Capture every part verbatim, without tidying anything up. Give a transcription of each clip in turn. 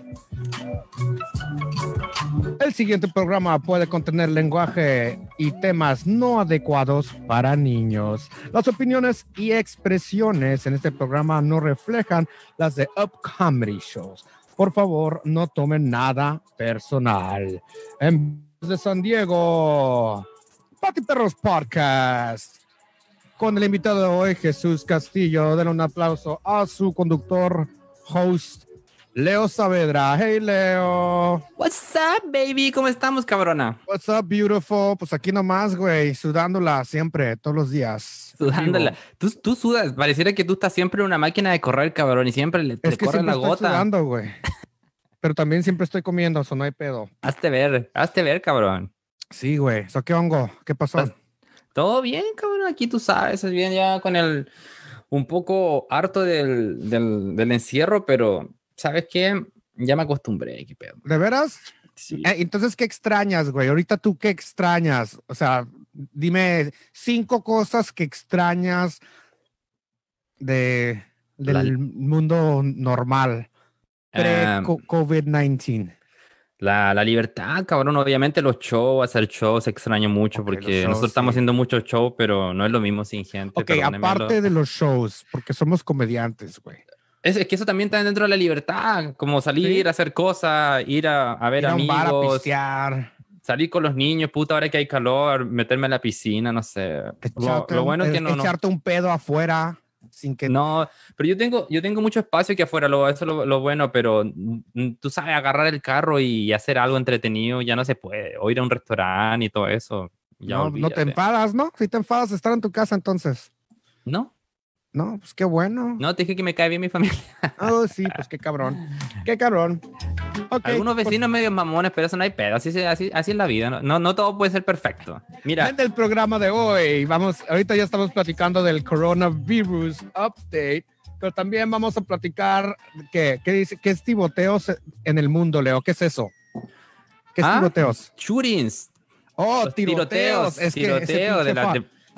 El siguiente programa puede contener lenguaje y temas no adecuados para niños. Las opiniones y expresiones en este programa no reflejan las de Up Comedy Shows. Por favor, no tomen nada personal. En de San Diego, Pati Perros Podcast. Con el invitado de hoy, Jesús Castillo. Denle un aplauso a su conductor, host, Leo Saavedra. Hey, Leo. What's up, baby? ¿Cómo estamos, cabrona? What's up, beautiful? Pues aquí nomás, güey, sudándola siempre, todos los días. Sudándola. Tú, tú sudas. Pareciera que tú estás siempre en una máquina de correr, cabrón, y siempre le, es le que corre siempre la estoy gota. Sudando, güey. Pero también siempre estoy comiendo, eso no hay pedo. Hazte ver, hazte ver, cabrón. Sí, güey. ¿Eso qué hongo? ¿Qué pasó? ¿Estás... Todo bien, cabrón. Aquí tú sabes, es bien ya con el... Un poco harto del, del, del encierro, pero ¿sabes qué? Ya me acostumbré. ¿Qué pedo? ¿De veras? Sí. Eh, entonces, ¿qué extrañas, güey? Ahorita tú, ¿qué extrañas? O sea, dime cinco cosas que extrañas de, del La... mundo normal pre-COVID diecinueve. La, la libertad, cabrón. Obviamente los shows, hacer shows, extraño mucho okay, porque shows, nosotros estamos sí. haciendo muchos shows, pero no es lo mismo sin gente. Ok, aparte de los shows, porque somos comediantes, güey. Es, es que eso también está dentro de la libertad, como salir, ¿sí? a hacer cosas, ir a, a ver ir a amigos. Un bar a pistear. Salir con los niños, puta, ahora que hay calor, meterme en la piscina, no sé. Lo, lo bueno un, es que no... Echarte no... un pedo afuera. Sin que... No, pero yo tengo, yo tengo mucho espacio aquí afuera, lo, eso es lo, lo bueno, pero tú sabes, agarrar el carro y hacer algo entretenido ya no se puede, o ir a un restaurante y todo eso. Ya no, no te enfadas, ¿no? Si te enfadas de estar en tu casa, entonces. No. No, pues qué bueno. No, te dije que me cae bien mi familia. Oh, sí, pues qué cabrón. Qué cabrón. Okay, Algunos vecinos pues... medio mamones, pero eso no hay pedo. Así, así, así es la vida. No, no, no todo puede ser perfecto. Mira. En el programa de hoy, vamos, ahorita ya estamos platicando del coronavirus update, pero también vamos a platicar que, ¿qué dice? ¿Qué es tiroteos en el mundo, Leo? ¿Qué es eso? ¿Qué es ¿Ah? tiroteos? Shootings. Oh, tiroteos. tiroteos. Es tiroteo que de la... De...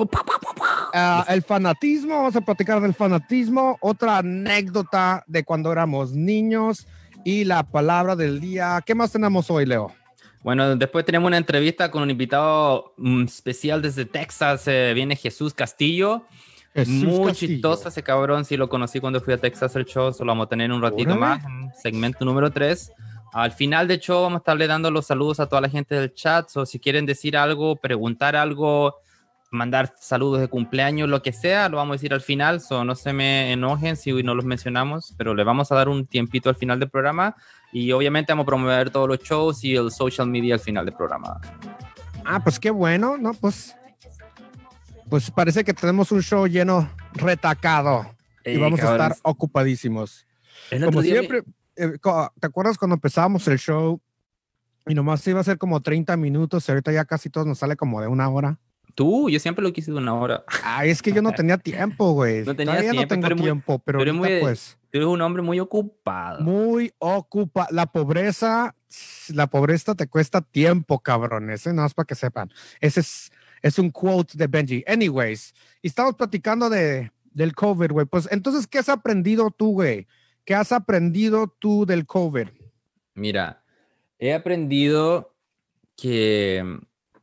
Uh, el fanatismo, vamos a platicar del fanatismo, otra anécdota de cuando éramos niños y la palabra del día. ¿Qué más tenemos hoy, Leo? Bueno, después tenemos una entrevista con un invitado um, especial desde Texas, eh, viene Jesús Castillo. Jesús Muy Castillo. chistoso ese cabrón, sí lo conocí cuando fui a Texas el show, solo vamos a tener un ratito ¿Órale? más, en segmento número tres. Al final del show vamos a estarle dando los saludos a toda la gente del chat, o so, si quieren decir algo, preguntar algo, mandar saludos de cumpleaños, lo que sea, lo vamos a decir al final, so no se me enojen si no los mencionamos, pero le vamos a dar un tiempito al final del programa y obviamente vamos a promover todos los shows y el social media al final del programa. Ah, pues qué bueno, ¿no? Pues, pues parece que tenemos un show lleno, retacado Ey, y vamos cabrón. a estar ocupadísimos. Como siempre, me... eh, ¿te acuerdas cuando empezábamos el show y nomás iba a ser como treinta minutos y ahorita ya casi todos nos sale como de una hora? Tú, yo siempre lo quise de una hora. Ah, es que yo no tenía tiempo, güey. No tenía Todavía tiempo, no tengo pero tiempo, muy, pero, pero ahorita muy, pues... Tú eres un hombre muy ocupado. Muy ocupado. La pobreza, la pobreza te cuesta tiempo, cabrones, ¿eh? No es para que sepan. Ese es, es un quote de Benji. Anyways, y estamos platicando de, del COVID, güey. Pues entonces, ¿qué has aprendido tú, güey? ¿Qué has aprendido tú del COVID? Mira, he aprendido que...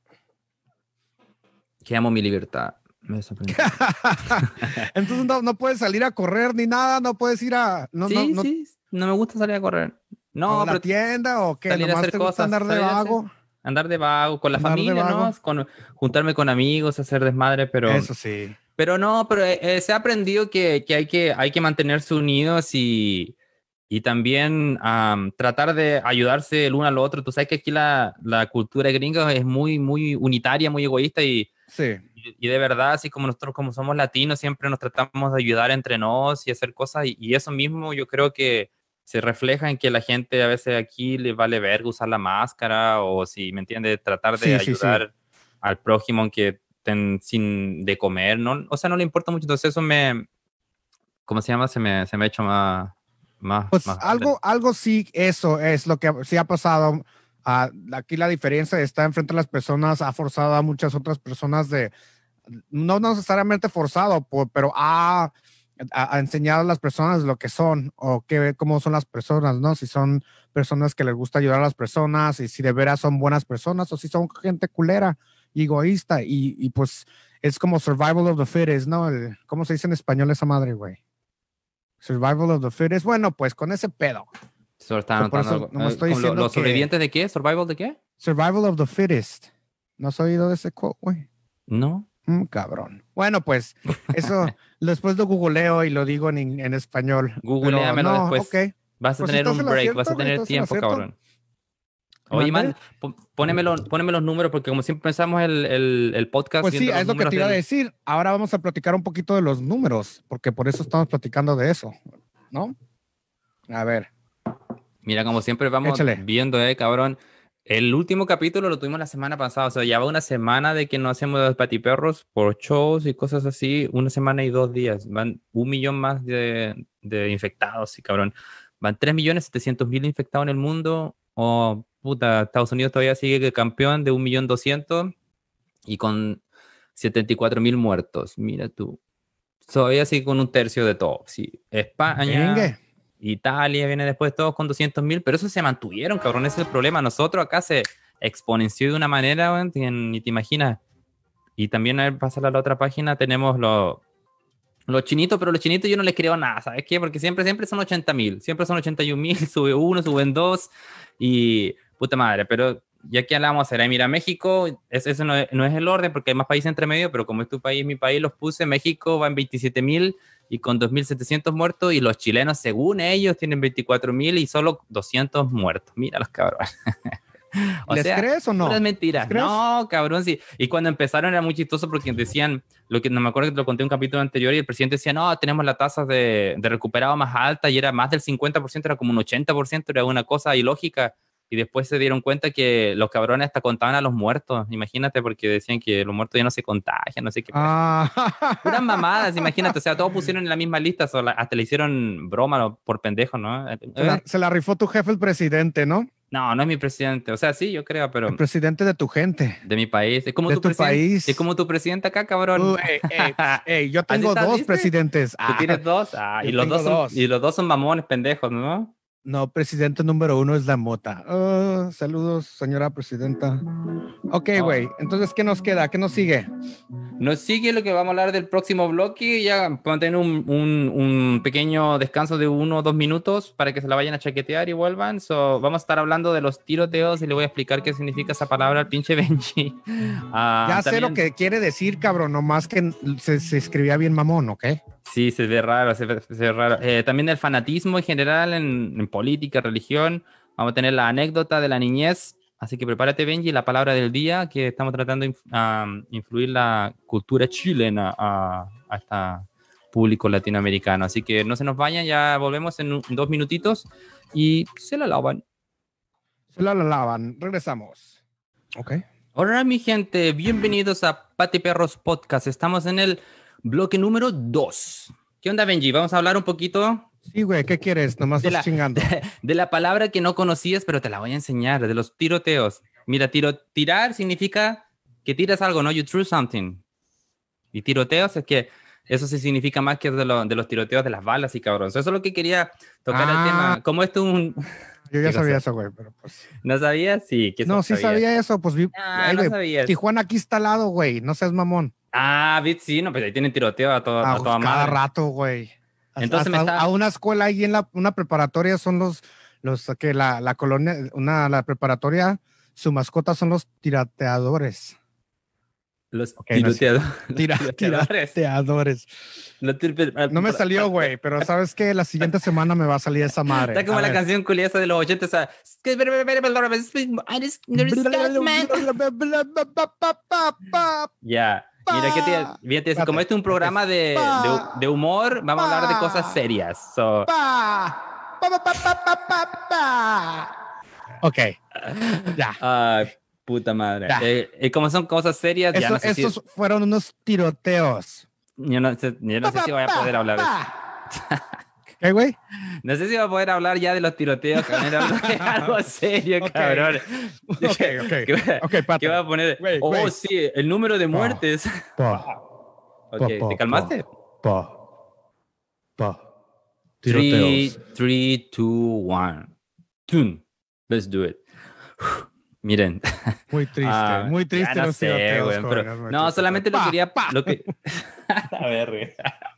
que amo mi libertad. Me Entonces no, no puedes salir a correr ni nada, no puedes ir a... No, sí, no, no, sí, no me gusta salir a correr. No, ¿a la tienda o qué? Salir a hacer te cosas. Gusta andar de vago? Hacer, andar de vago, con la andar familia, ¿no? Con, juntarme con amigos, hacer desmadre, pero... Eso sí. Pero no, pero eh, se ha aprendido que, que, hay que hay que mantenerse unidos y... Y también um, tratar de ayudarse el uno al otro. Tú sabes que aquí la, la cultura gringa es muy, muy unitaria, muy egoísta y, sí. y, y de verdad, así como nosotros como somos latinos, siempre nos tratamos de ayudar entre nos y hacer cosas. Y, y eso mismo yo creo que se refleja en que la gente a veces aquí le vale verga usar la máscara o si, ¿me entiendes? Tratar de sí, ayudar sí, sí. al prójimo aunque estén sin de comer, ¿no? O sea, no le importa mucho. Entonces eso me... ¿Cómo se llama? Se me, se me ha hecho más... Más, pues más algo, algo sí, eso es lo que sí ha pasado. Uh, aquí la diferencia está enfrente de las personas, ha forzado a muchas otras personas de, no necesariamente forzado, por, pero ha, ha, ha enseñado a las personas lo que son o qué, cómo son las personas, ¿no? Si son personas que les gusta ayudar a las personas y si de veras son buenas personas o si son gente culera y egoísta y, y pues es como survival of the fittest, ¿no? El, ¿cómo se dice en español esa madre, güey? Survival of the fittest. Bueno, pues con ese pedo. Solo está So, por anotando eso algo. no me Eh, estoy ¿con lo- diciendo ¿Los que sobrevivientes de qué? ¿Survival de qué? survival of the fittest. ¿No has oído de ese quote, güey? No. Mm, cabrón. Bueno, pues eso después lo googleo y lo digo en, en español. Pero Googleamelo no, después. ok. Vas a Pues si tener estás un en lo break, cierto, vas a güey, tener estás en lo tiempo, cierto. cabrón. Oye, ¿Mande? man, pon- pónemelo, póneme los números, porque como siempre pensamos el, el, el podcast. Pues sí, viendo los es lo que números te iba a del- decir. Ahora vamos a platicar un poquito de los números, porque por eso estamos platicando de eso, ¿no? A ver, Mira, como siempre vamos échale. viendo, eh, cabrón. El último capítulo lo tuvimos la semana pasada, o sea, ya va una semana de que no hacemos los patiperros por shows y cosas así, una semana y dos días. Van un millón más de, de infectados, sí, cabrón. Van tres millones setecientos mil infectados en el mundo. Oh, puta, Estados Unidos todavía sigue campeón de un millón doscientos y con setenta y cuatro mil muertos. Mira tú. Todavía sigue con un tercio de todo. Sí, España, Venga. Italia viene después todos con doscientos mil, pero eso se mantuvieron, cabrón, ese es el problema. Nosotros acá se exponenció de una manera, weón, que ni te imaginas. Y también, a ver, pasar a la otra página, tenemos los, los chinitos, pero los chinitos yo no les creo nada, ¿sabes qué? Porque siempre, siempre son ochenta mil, siempre son ochenta y un mil, sube uno, suben dos, y puta madre, pero ya que hablamos, será, mira, México, es, eso no es, no es el orden, porque hay más países entre medio, pero como es tu país, mi país, los puse, México va en veintisiete mil, y con dos mil setecientos muertos, y los chilenos, según ellos, tienen veinticuatro mil y solo doscientos muertos. Mira los cabrones. O ¿Les sea, crees o no? puras mentiras. ¿Les crees? No, cabrón, sí. Y cuando empezaron era muy chistoso porque decían, lo que no me acuerdo que te lo conté en un capítulo anterior, y el presidente decía, no, tenemos la tasa de, de recuperado más alta, y era más del cincuenta por ciento, era como un ochenta por ciento, era una cosa ilógica. Y después se dieron cuenta que los cabrones hasta contaban a los muertos, imagínate, porque decían que los muertos ya no se contagian, no sé qué. Ah. Puras mamadas, imagínate, o sea, todos pusieron en la misma lista, so, la- hasta le hicieron broma por pendejo, ¿no? Se la, ¿Eh? se la rifó tu jefe, el presidente, ¿no? No, no es mi presidente, o sea, sí, yo creo, pero El presidente de tu gente. de mi país, es como De tu, tu presidente, país. es como tu presidente acá, cabrón. Uh, ey, ey, ey, yo ¿Así tengo estás, dos viste? presidentes. Tú Ah, tienes dos, ah, yo y los tengo dos son, dos. y los dos son mamones pendejos, ¿no? No, presidente número uno es la mota. Oh, saludos, señora presidenta. Ok, güey. Entonces, ¿qué nos queda? ¿Qué nos sigue? Nos sigue lo que vamos a hablar del próximo bloque. Ya vamos a tener un, un, un pequeño descanso de uno o dos minutos para que se la vayan a chaquetear y vuelvan. So, vamos a estar hablando de los tiroteos y le voy a explicar qué significa esa palabra al pinche Benji. Ah, Ya sé también- lo que quiere decir, cabrón, nomás que se, se escribía bien mamón, ¿ok? Sí, se ve raro, se ve, se ve raro. Eh, también el fanatismo en general, en, en política, religión. Vamos a tener la anécdota de la niñez. Así que prepárate, Benji, la palabra del día, que estamos tratando de inf- a influir la cultura chilena a, a este público latinoamericano. Así que no se nos vayan, ya volvemos en, un- en dos minutitos y se la lavan. Se la lavan. Regresamos. Ok. Hola, mi gente, bienvenidos a Pati Perros Podcast. Estamos en el bloque número dos. ¿Qué onda, Benji? Vamos a hablar un poquito Sí, güey, ¿qué quieres? Nomás de estás la, chingando. de, de la palabra que no conocías, pero te la voy a enseñar, de los tiroteos. Mira, tiro, tirar significa que tiras algo, ¿no? You threw something. Y tiroteos es que eso sí significa más que de, lo, de los tiroteos de las balas y cabrones. Eso es lo que quería tocar Ah. el tema. Como esto es un... Yo ya ¿Qué sabía cosa? eso, güey, pero pues. ¿No sabías? Sí, que No, sí sabía eso, pues vi. Ah, Ay, no güey, sabías. Tijuana aquí está al lado, güey. No seas mamón. Ah, bit, sí, no, pues ahí tienen tiroteo a, to, Ah, a toda pues, cada madre. rato, güey. Hasta- Entonces me hasta está- a una escuela ahí en la, una preparatoria son los, los que la, la colonia, una, la preparatoria, su mascota son los tirateadores. Los Ok, no es tiroteadores. Tira, Tiroteadores. tirateadores. Los tir- No me salió, güey, pero sabes que la siguiente semana me va a salir esa madre. Está como A la ver. canción culiasa de los ochenta, o sea, ya. Mira, ¿qué te, fíjate, así como este es un programa de, de, de humor, vamos a hablar de cosas serias. So, Pa, pa, pa, pa, pa, pa, pa. Ok, ya. ay, puta madre. Ya. Eh, eh, como son cosas serias, ya Eso- no sé si, estos fueron unos tiroteos. yo no sé, yo no sé si voy a poder hablar de eso. ¿Qué, güey? No sé si voy a poder hablar ya de los tiroteos, cabrón, algo, algo serio, Ok. cabrón. Ok, ok. ¿Qué, Ok, ¿Qué pata. va a poner? Güey, oh, güey. sí, el número de muertes. Pa, Ok, pa, ¿te calmaste? pa, pa. Three, Tiroteos. three, two, one. Tun. Let's do it. Miren. Muy triste, Ah, muy triste ya no los sé, tiroteos, güey, pero- jóvenes, muy no, triste. solamente lo Pa, quería. pa. Lo que... A ver, güey.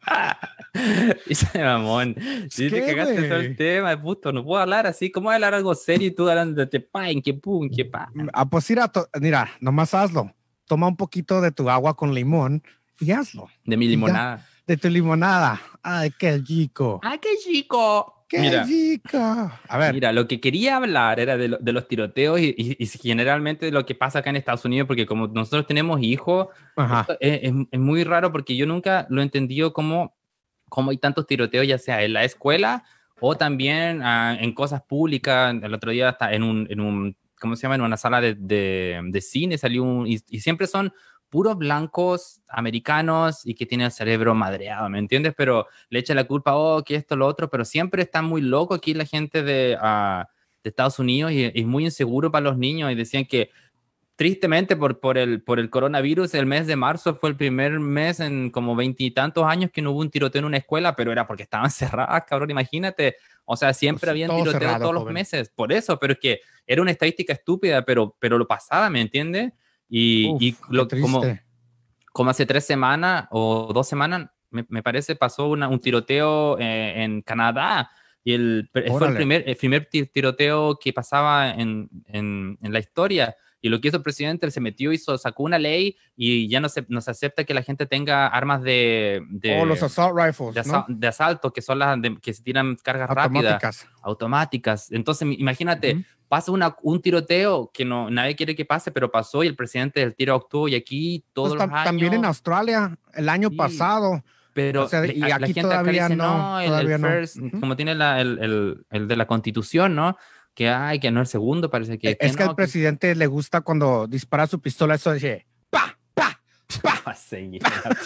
Dice mamón. Sí, te ¿Qué, cagaste todo el güey? tema, puto. No puedo hablar así. ¿Cómo voy a hablar algo serio y tú hablando de te pa, en qué pum, qué pa? Ah, pues mira, to- mira, nomás hazlo. Toma un poquito de tu agua con limón y hazlo. De mi Y ya, limonada. de tu limonada. Ay, qué rico. ¡Ah, qué chico! Qué Mira. rico. A ver. Mira, lo que quería hablar era de, lo- de los tiroteos y, y- y generalmente de lo que pasa acá en Estados Unidos, porque como nosotros tenemos hijos, Ajá. esto es, es- es muy raro porque yo nunca lo he entendido cómo, cómo hay tantos tiroteos, ya sea en la escuela o también ah, en cosas públicas. El otro día hasta en un, en un ¿cómo se llama? En una sala de, de, de cine salió un, y, y siempre son puros blancos americanos y que tienen el cerebro madreado, ¿me entiendes? Pero le echa la culpa, oh, que esto, lo otro, pero siempre está muy loco aquí la gente de, uh, de Estados Unidos y es muy inseguro para los niños y decían que tristemente por, por, el, por el coronavirus, el mes de marzo fue el primer mes en como veintitantos años que no hubo un tiroteo en una escuela, pero era porque estaban cerradas, cabrón, imagínate. O sea, siempre Pues, habían todo tiroteos cerrado, todos los joven. meses, por eso, pero es que era una estadística estúpida, pero, pero lo pasaba, ¿me entiendes? Y, Uf, y qué lo, como, triste. como hace tres semanas o dos semanas, me, me parece, pasó una, un tiroteo eh, en Canadá. Y el, fue el Órale. primer, el primer ti- tiroteo que pasaba en, en, en la historia. Y lo que hizo el presidente, él se metió, hizo, sacó una ley y ya no se, no se acepta que la gente tenga armas de, de, O los assault rifles, de, ¿no? asa- de asalto, que son las de- que se tiran cargas rápidas, Automáticas. automáticas. Entonces, mi- imagínate, Ujú. pasa una, un tiroteo que no, nadie quiere que pase, pero pasó y el presidente del tiro actuó y aquí todos Pues los tam- también en años, Australia, el año sí, pasado. pero O sea, le- y a- la aquí gente acá todavía dice, no, no, el, el todavía no. first, Ujú. como tiene la, el, el, el de la constitución, ¿no? Que hay, que no el segundo, parece que, E- que Es que al no, que presidente le gusta cuando dispara su pistola, eso dice, pa, pa, pa. va a seguir.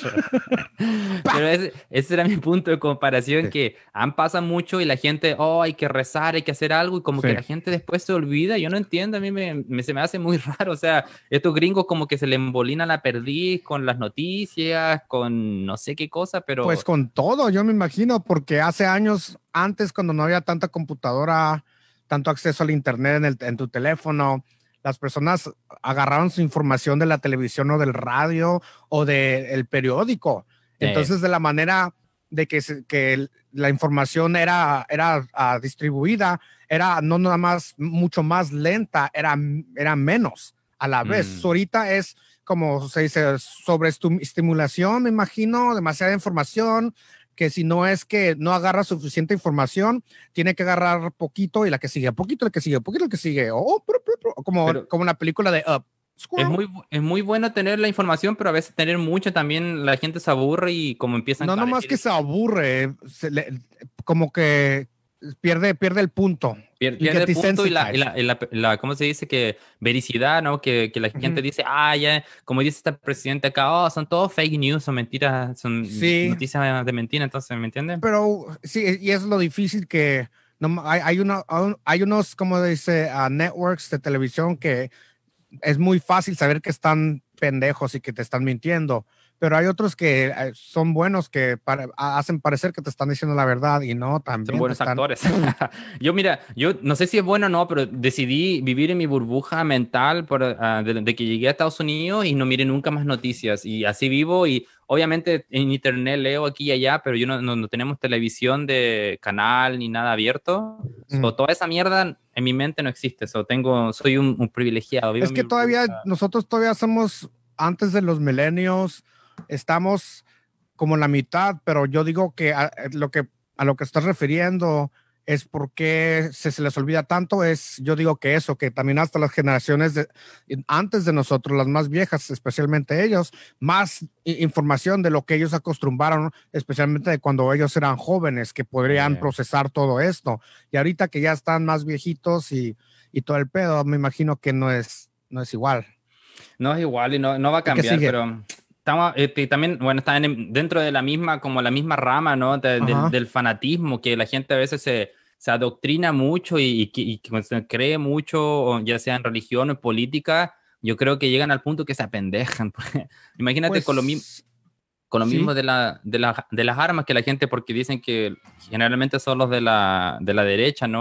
Pero ese, ese era mi punto de comparación, Sí. que han pasado mucho y la gente, oh, hay que rezar, hay que hacer algo, y como Sí. que la gente después se olvida. Yo no entiendo, a mí me, me- se me hace muy raro. O sea, estos gringos como que se le embolina la perdiz con las noticias, con no sé qué cosa, pero Pues con todo, yo me imagino, porque hace años antes, cuando no había tanta computadora, tanto acceso al internet en, el- en tu teléfono, las personas agarraron su información de la televisión o del radio o del periódico. eh, Entonces, de la manera de que, se- que el- la información era, era ah, distribuida, era no nada más mucho más lenta, era, era menos a la vez. Mm. So, ahorita es como se dice, sobre estimulación, me imagino, demasiada información, que si no es que no agarra suficiente información, tiene que agarrar poquito y la que sigue, poquito, la que sigue, poquito, la que sigue, oh, pru, pru, pru, como, Pero- como la película de Up. es Squirrel. muy, bu- es muy bueno tener la información, pero a veces tener mucho también la gente se aburre y como empiezan No a nomás decir- que se aburre, se le- como que pierde, pierde el punto. Pier- You Pierde get el punto y la, y desensitized. la, y la- la- ¿cómo se dice? Que vericidad, ¿no? Que, que la gente Ujú. dice, ah, ya, como dice este presidente acá, oh, son todos fake news, son mentiras, son Sí. noticias de mentira, entonces, ¿me entienden? Pero sí, y es lo difícil que no, hay, hay, una, hay unos, como dice, uh, networks de televisión que es muy fácil saber que están pendejos y que te están mintiendo, pero hay otros que eh, son buenos que para, hacen parecer que te están diciendo la verdad y no, también Son te buenos están... actores. Yo, mira, yo no sé si es bueno o no, pero decidí vivir en mi burbuja mental por, ah, de, de que llegué a Estados Unidos y no miré nunca más noticias. Y así vivo y obviamente en internet leo aquí y allá, pero yo no, no, no tenemos televisión de canal ni nada abierto. Mm. So, toda esa mierda en mi mente no existe. So, tengo, soy un, un privilegiado. vivo Es en que mi todavía, burbuja. nosotros todavía somos antes de los milenios, estamos como la mitad, pero yo digo que a, lo que a lo que estás refiriendo es porque se, se les olvida tanto, es, yo digo que eso, que también hasta las generaciones de, antes de nosotros, las más viejas, especialmente ellos, más información de lo que ellos acostumbraron, especialmente de cuando ellos eran jóvenes, que podrían Eh. procesar todo esto. Y ahorita que ya están más viejitos y, y todo el pedo, me imagino que no es, no es igual. No es igual y no, no va a qué cambiar, sigue? pero estamos, este, también, bueno, están en- dentro de la misma, como la misma rama, ¿no? De- del, Ajá. del fanatismo, que la gente a veces se, se adoctrina mucho y, y, que- y que se cree mucho, o ya sea en religión o en política. Yo creo que llegan al punto que se apendejan. Imagínate Pues, con lo mismo. Con lo sí. mismo de, la, de, la, de las armas que la gente, porque dicen que generalmente son los de la, de la derecha, ¿no?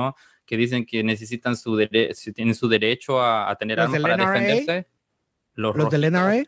que dicen que necesitan su dere si tienen su derecho a, a tener armas para N R A? defenderse. Los, ¿Los del N R A?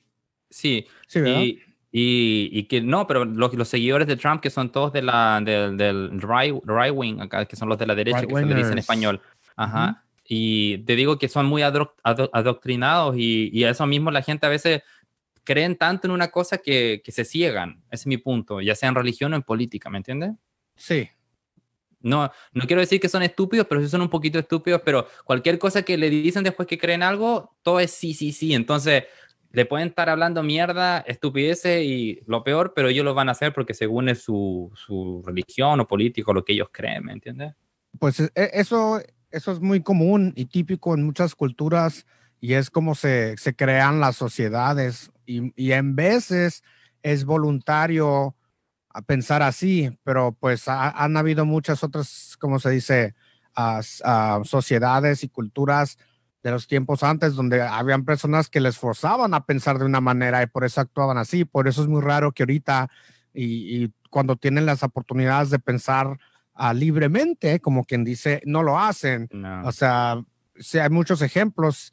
Sí, sí, ¿verdad? Y, y, y que no, pero los, los seguidores de Trump, que son todos de la, del, del right, right wing, acá, que son los de la derecha, que se le dice en español. Ajá. Uh-huh. Y te digo que son muy ado ado adoctrinados y, y a eso mismo la gente a veces creen tanto en una cosa que, que se ciegan. Ese es mi punto, ya sea en religión o en política, ¿me entiendes? Sí. No, no quiero decir que son estúpidos, pero sí son un poquito estúpidos, pero cualquier cosa que le dicen después que creen algo, todo es sí, sí, sí. Entonces, le pueden estar hablando mierda, estupideces y lo peor, pero ellos lo van a hacer porque según es su, su religión o político, lo que ellos creen, ¿me entiendes? Pues eso, eso es muy común y típico en muchas culturas y es como se, se crean las sociedades y, y en veces es voluntario a pensar así, pero pues ha, han habido muchas otras, como se dice, uh, uh, sociedades y culturas de los tiempos antes donde habían personas que les forzaban a pensar de una manera y por eso actuaban así. Por eso es muy raro que ahorita y, y cuando tienen las oportunidades de pensar uh, libremente, como quien dice, no lo hacen. No. O sea, sí, hay muchos ejemplos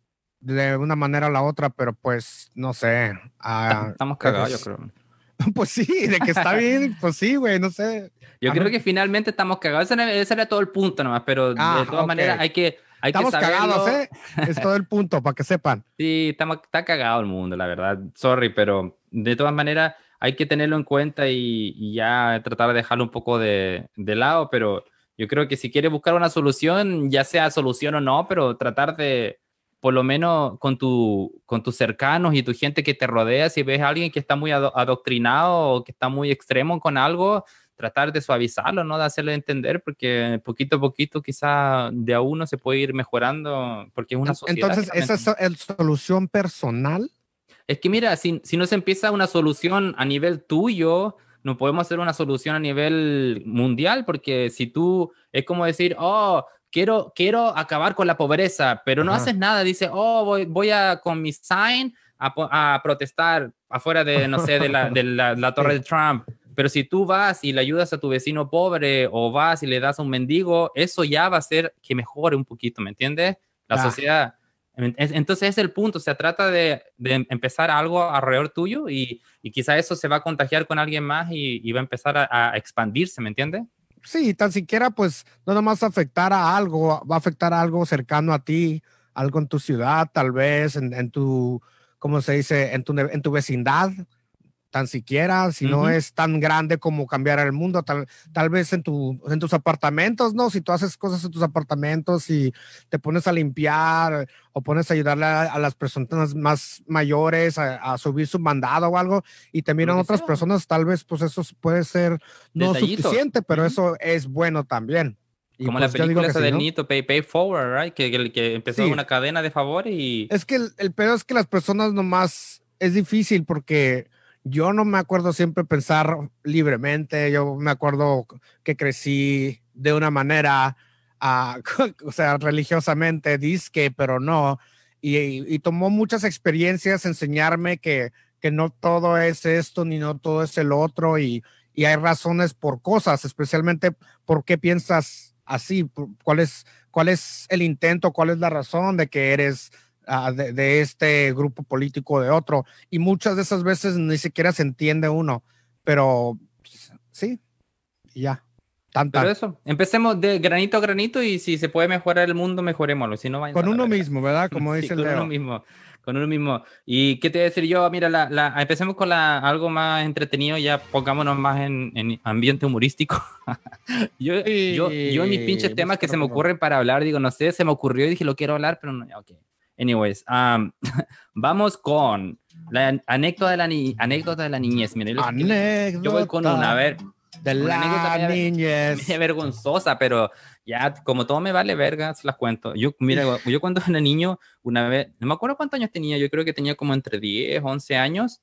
de una manera o la otra, pero pues no sé. Uh, Estamos cagados, yo creo. Pues sí, de que está bien, pues sí, güey, no sé. Yo creo que finalmente estamos cagados. Ese era, ese era todo el punto nomás, pero ah, de todas okay. maneras hay que, hay estamos que saberlo. Cagados, ¿eh? Es todo el punto, para que sepan. Sí, estamos, está cagado el mundo, la verdad. Sorry, pero de todas maneras hay que tenerlo en cuenta y, y ya tratar de dejarlo un poco de, de lado, pero yo creo que si quieres buscar una solución, ya sea solución o no, pero tratar de, por lo menos con, tu, con tus cercanos y tu gente que te rodea, si ves a alguien que está muy ado adoctrinado o que está muy extremo con algo, tratar de suavizarlo, ¿no? De hacerle entender, porque poquito a poquito quizá de a uno se puede ir mejorando, porque es una sociedad. Entonces, ¿esa es la solución personal? Es que mira, si, si no se empieza una solución a nivel tuyo, no podemos hacer una solución a nivel mundial, porque si tú, es como decir, oh, quiero, quiero acabar con la pobreza, pero no Ajá. haces nada, dices, oh, voy, voy a con mi sign a, a protestar afuera de, no sé, de la, de la, la torre sí. de Trump. Pero si tú vas y le ayudas a tu vecino pobre o vas y le das a un mendigo, eso ya va a hacer que mejore un poquito, ¿me entiendes? La ah. sociedad. Entonces es el punto, se trata de, de empezar algo alrededor tuyo y, y quizá eso se va a contagiar con alguien más y, y va a empezar a, a expandirse, ¿me entiendes? Sí, tan siquiera pues no nomás afectar a algo, va a afectar a algo cercano a ti, algo en tu ciudad, tal vez, en, en tu, ¿cómo se dice? En tu, en tu vecindad. Tan siquiera, si uh-huh. no es tan grande como cambiar el mundo, tal, tal vez en, tu, en tus apartamentos, ¿no? Si tú haces cosas en tus apartamentos y te pones a limpiar o pones a ayudarle a, a las personas más mayores a, a subir su mandado o algo y te miran otras sea. personas, tal vez pues eso puede ser no Detallitos. suficiente, pero uh-huh. eso es bueno también. Y como pues, la película esa sí, del ¿no? Nito, Pay, Pay Forward, right? que, que, que empezó sí. una cadena de favores y... Es que el, el peor es que las personas nomás, es difícil porque... Yo no me acuerdo siempre pensar libremente, yo me acuerdo que crecí de una manera, uh, o sea, religiosamente, disque, pero no, y, y, y tomó muchas experiencias enseñarme que, que no todo es esto, ni no todo es el otro, y, y hay razones por cosas, especialmente por qué piensas así, cuál es, cuál es el intento, cuál es la razón de que eres... Uh, de, de este grupo político o de otro, y muchas de esas veces ni siquiera se entiende uno, pero sí, ya. Tan, tan. Pero eso, empecemos de granito a granito y si se puede mejorar el mundo, mejorémoslo, si no vayan con uno mismo, ¿verdad? Como dice sí, el con Leo. uno mismo, con uno mismo. ¿Y qué te voy a decir yo? Mira, la, la, empecemos con la, algo más entretenido, ya pongámonos más en, en ambiente humorístico. yo, y... yo, yo en mis pinches temas que se me ocurren para hablar, digo, no sé, se me ocurrió y dije, lo quiero hablar, pero no, ok. Anyways, um, vamos con la anécdota de la, ni anécdota de la niñez. Mira, anécdota yo voy con una, a ver. De la anécdota niñez. Media vergonzosa, pero ya como todo me vale verga, se las cuento. Yo, mira, yo cuando era niño, una vez, no me acuerdo cuántos años tenía, yo creo que tenía como entre diez, once años,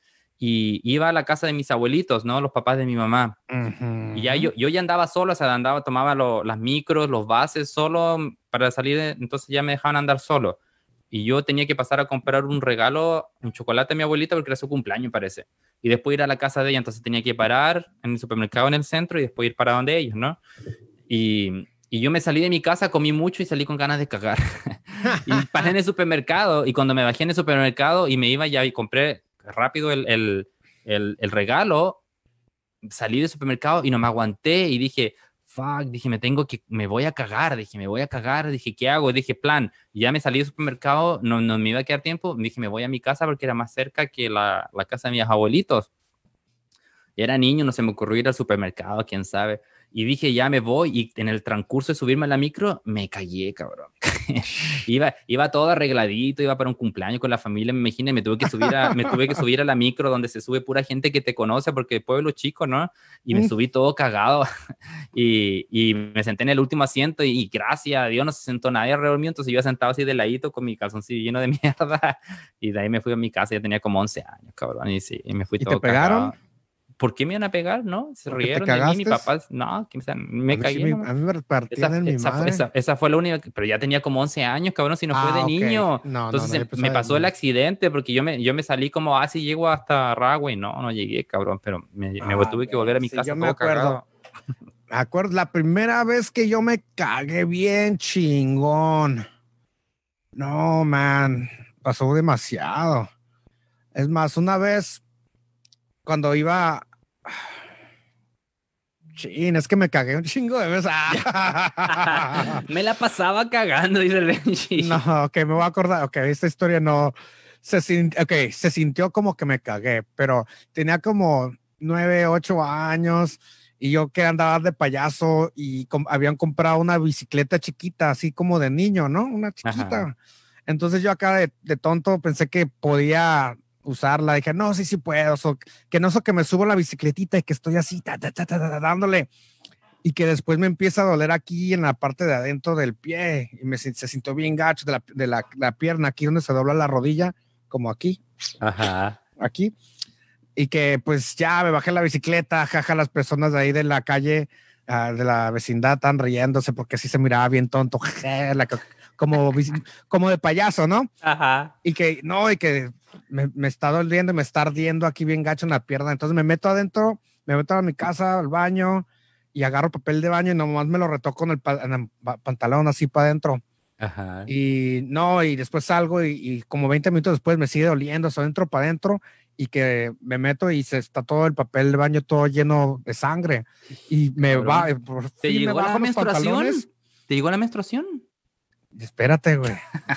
y iba a la casa de mis abuelitos, ¿no? Los papás de mi mamá. Uh-huh. Y ya yo, yo ya andaba solo, o sea, andaba, tomaba lo, las micros, los bases solo para salir, de, entonces ya me dejaban andar solo. Y yo tenía que pasar a comprar un regalo, un chocolate a mi abuelita porque era su cumpleaños, parece. Y después ir a la casa de ella, entonces tenía que parar en el supermercado en el centro y después ir para donde ellos, ¿no? Y, Y yo me salí de mi casa, comí mucho y salí con ganas de cagar. Y pasé en el supermercado. Y cuando me bajé en el supermercado y me iba ya y compré rápido el, el, el, el regalo, salí del supermercado y no me aguanté. Y dije, fuck, dije, me tengo que, me voy a cagar. Dije, me voy a cagar. Dije, ¿qué hago? Dije, plan. Y ya me salí del supermercado, no, no me iba a quedar tiempo. Dije, me voy a mi casa porque era más cerca que la, la casa de mis abuelitos. Y era niño, no se me ocurrió ir al supermercado, quién sabe. Y dije, ya me voy. Y en el transcurso de subirme a la micro, me cagué, cabrón. iba, iba todo arregladito, iba para un cumpleaños con la familia, me imagino, me tuve que subir a, me tuve que subir a la micro donde se sube pura gente que te conoce, porque pueblo chico, ¿no? Y me subí todo cagado. y, y me senté en el último asiento y, y gracias a Dios no se sentó nadie alrededor mío, entonces yo iba sentado así de ladito con mi calzoncillo lleno de mierda. Y de ahí me fui a mi casa, ya tenía como once años, cabrón. Y sí, y me fui ¿Y todo te pegaron? Cagado. ¿Por qué me iban a pegar? ¿No? Se rieron te de mí, mi papá. No, que me, me cagué. Sí, no. a mí me repartían esa, en mi esa, madre. Esa, esa fue la única, pero ya tenía como once años, cabrón, si no ah, fue de okay. niño. No, Entonces no, no, me pasó el accidente porque yo me, yo me salí como, ah, sí llego hasta Ragüey. No, no llegué, cabrón, pero me, ah, me tuve que volver a mi sí, casa yo todo me acuerdo. cagado. Me acuerdo, la primera vez que yo me cagué bien chingón. No, man, pasó demasiado. Es más, una vez cuando iba... Chin, es que me cagué un chingo de veces. Me la pasaba cagando, dice el Benji. No, ok, me voy a acordar. Ok, esta historia no... Se sintió, okay, se sintió como que me cagué, pero tenía como nueve, ocho años y yo que andaba de payaso y com habían comprado una bicicleta chiquita, así como de niño, ¿no? Una chiquita. Ajá. Entonces yo acá de, de tonto pensé que podía usarla. Dije, no, sí, sí puedo. So, que no sé, que me subo a la bicicletita y que estoy así, ta, ta, ta, ta, ta, dándole. Y que después me empieza a doler aquí en la parte de adentro del pie. Y me, se sintió bien gacho de, la, de la, la pierna, aquí donde se dobla la rodilla, como aquí. Ajá. Aquí. Y que pues ya me bajé la bicicleta, jaja, las personas de ahí de la calle, uh, de la vecindad, están riéndose porque sí se miraba bien tonto. la, como, como de payaso, ¿no? Ajá. Y que, no, y que me, me está doliendo, me está ardiendo aquí bien gacho en la pierna. Entonces me meto adentro, me meto a mi casa, al baño, y agarro papel de baño y nomás me lo retoco con el, pa en el pantalón así para adentro. Ajá. Y no, y después salgo y, y como veinte minutos después me sigue doliendo, eso adentro para adentro, y que me meto y se está todo el papel de baño todo lleno de sangre. Y me Cabrón. va, por ¿Te fin llegó me bajo la los menstruación? pantalones. ¿Te llegó la menstruación? Espérate, güey.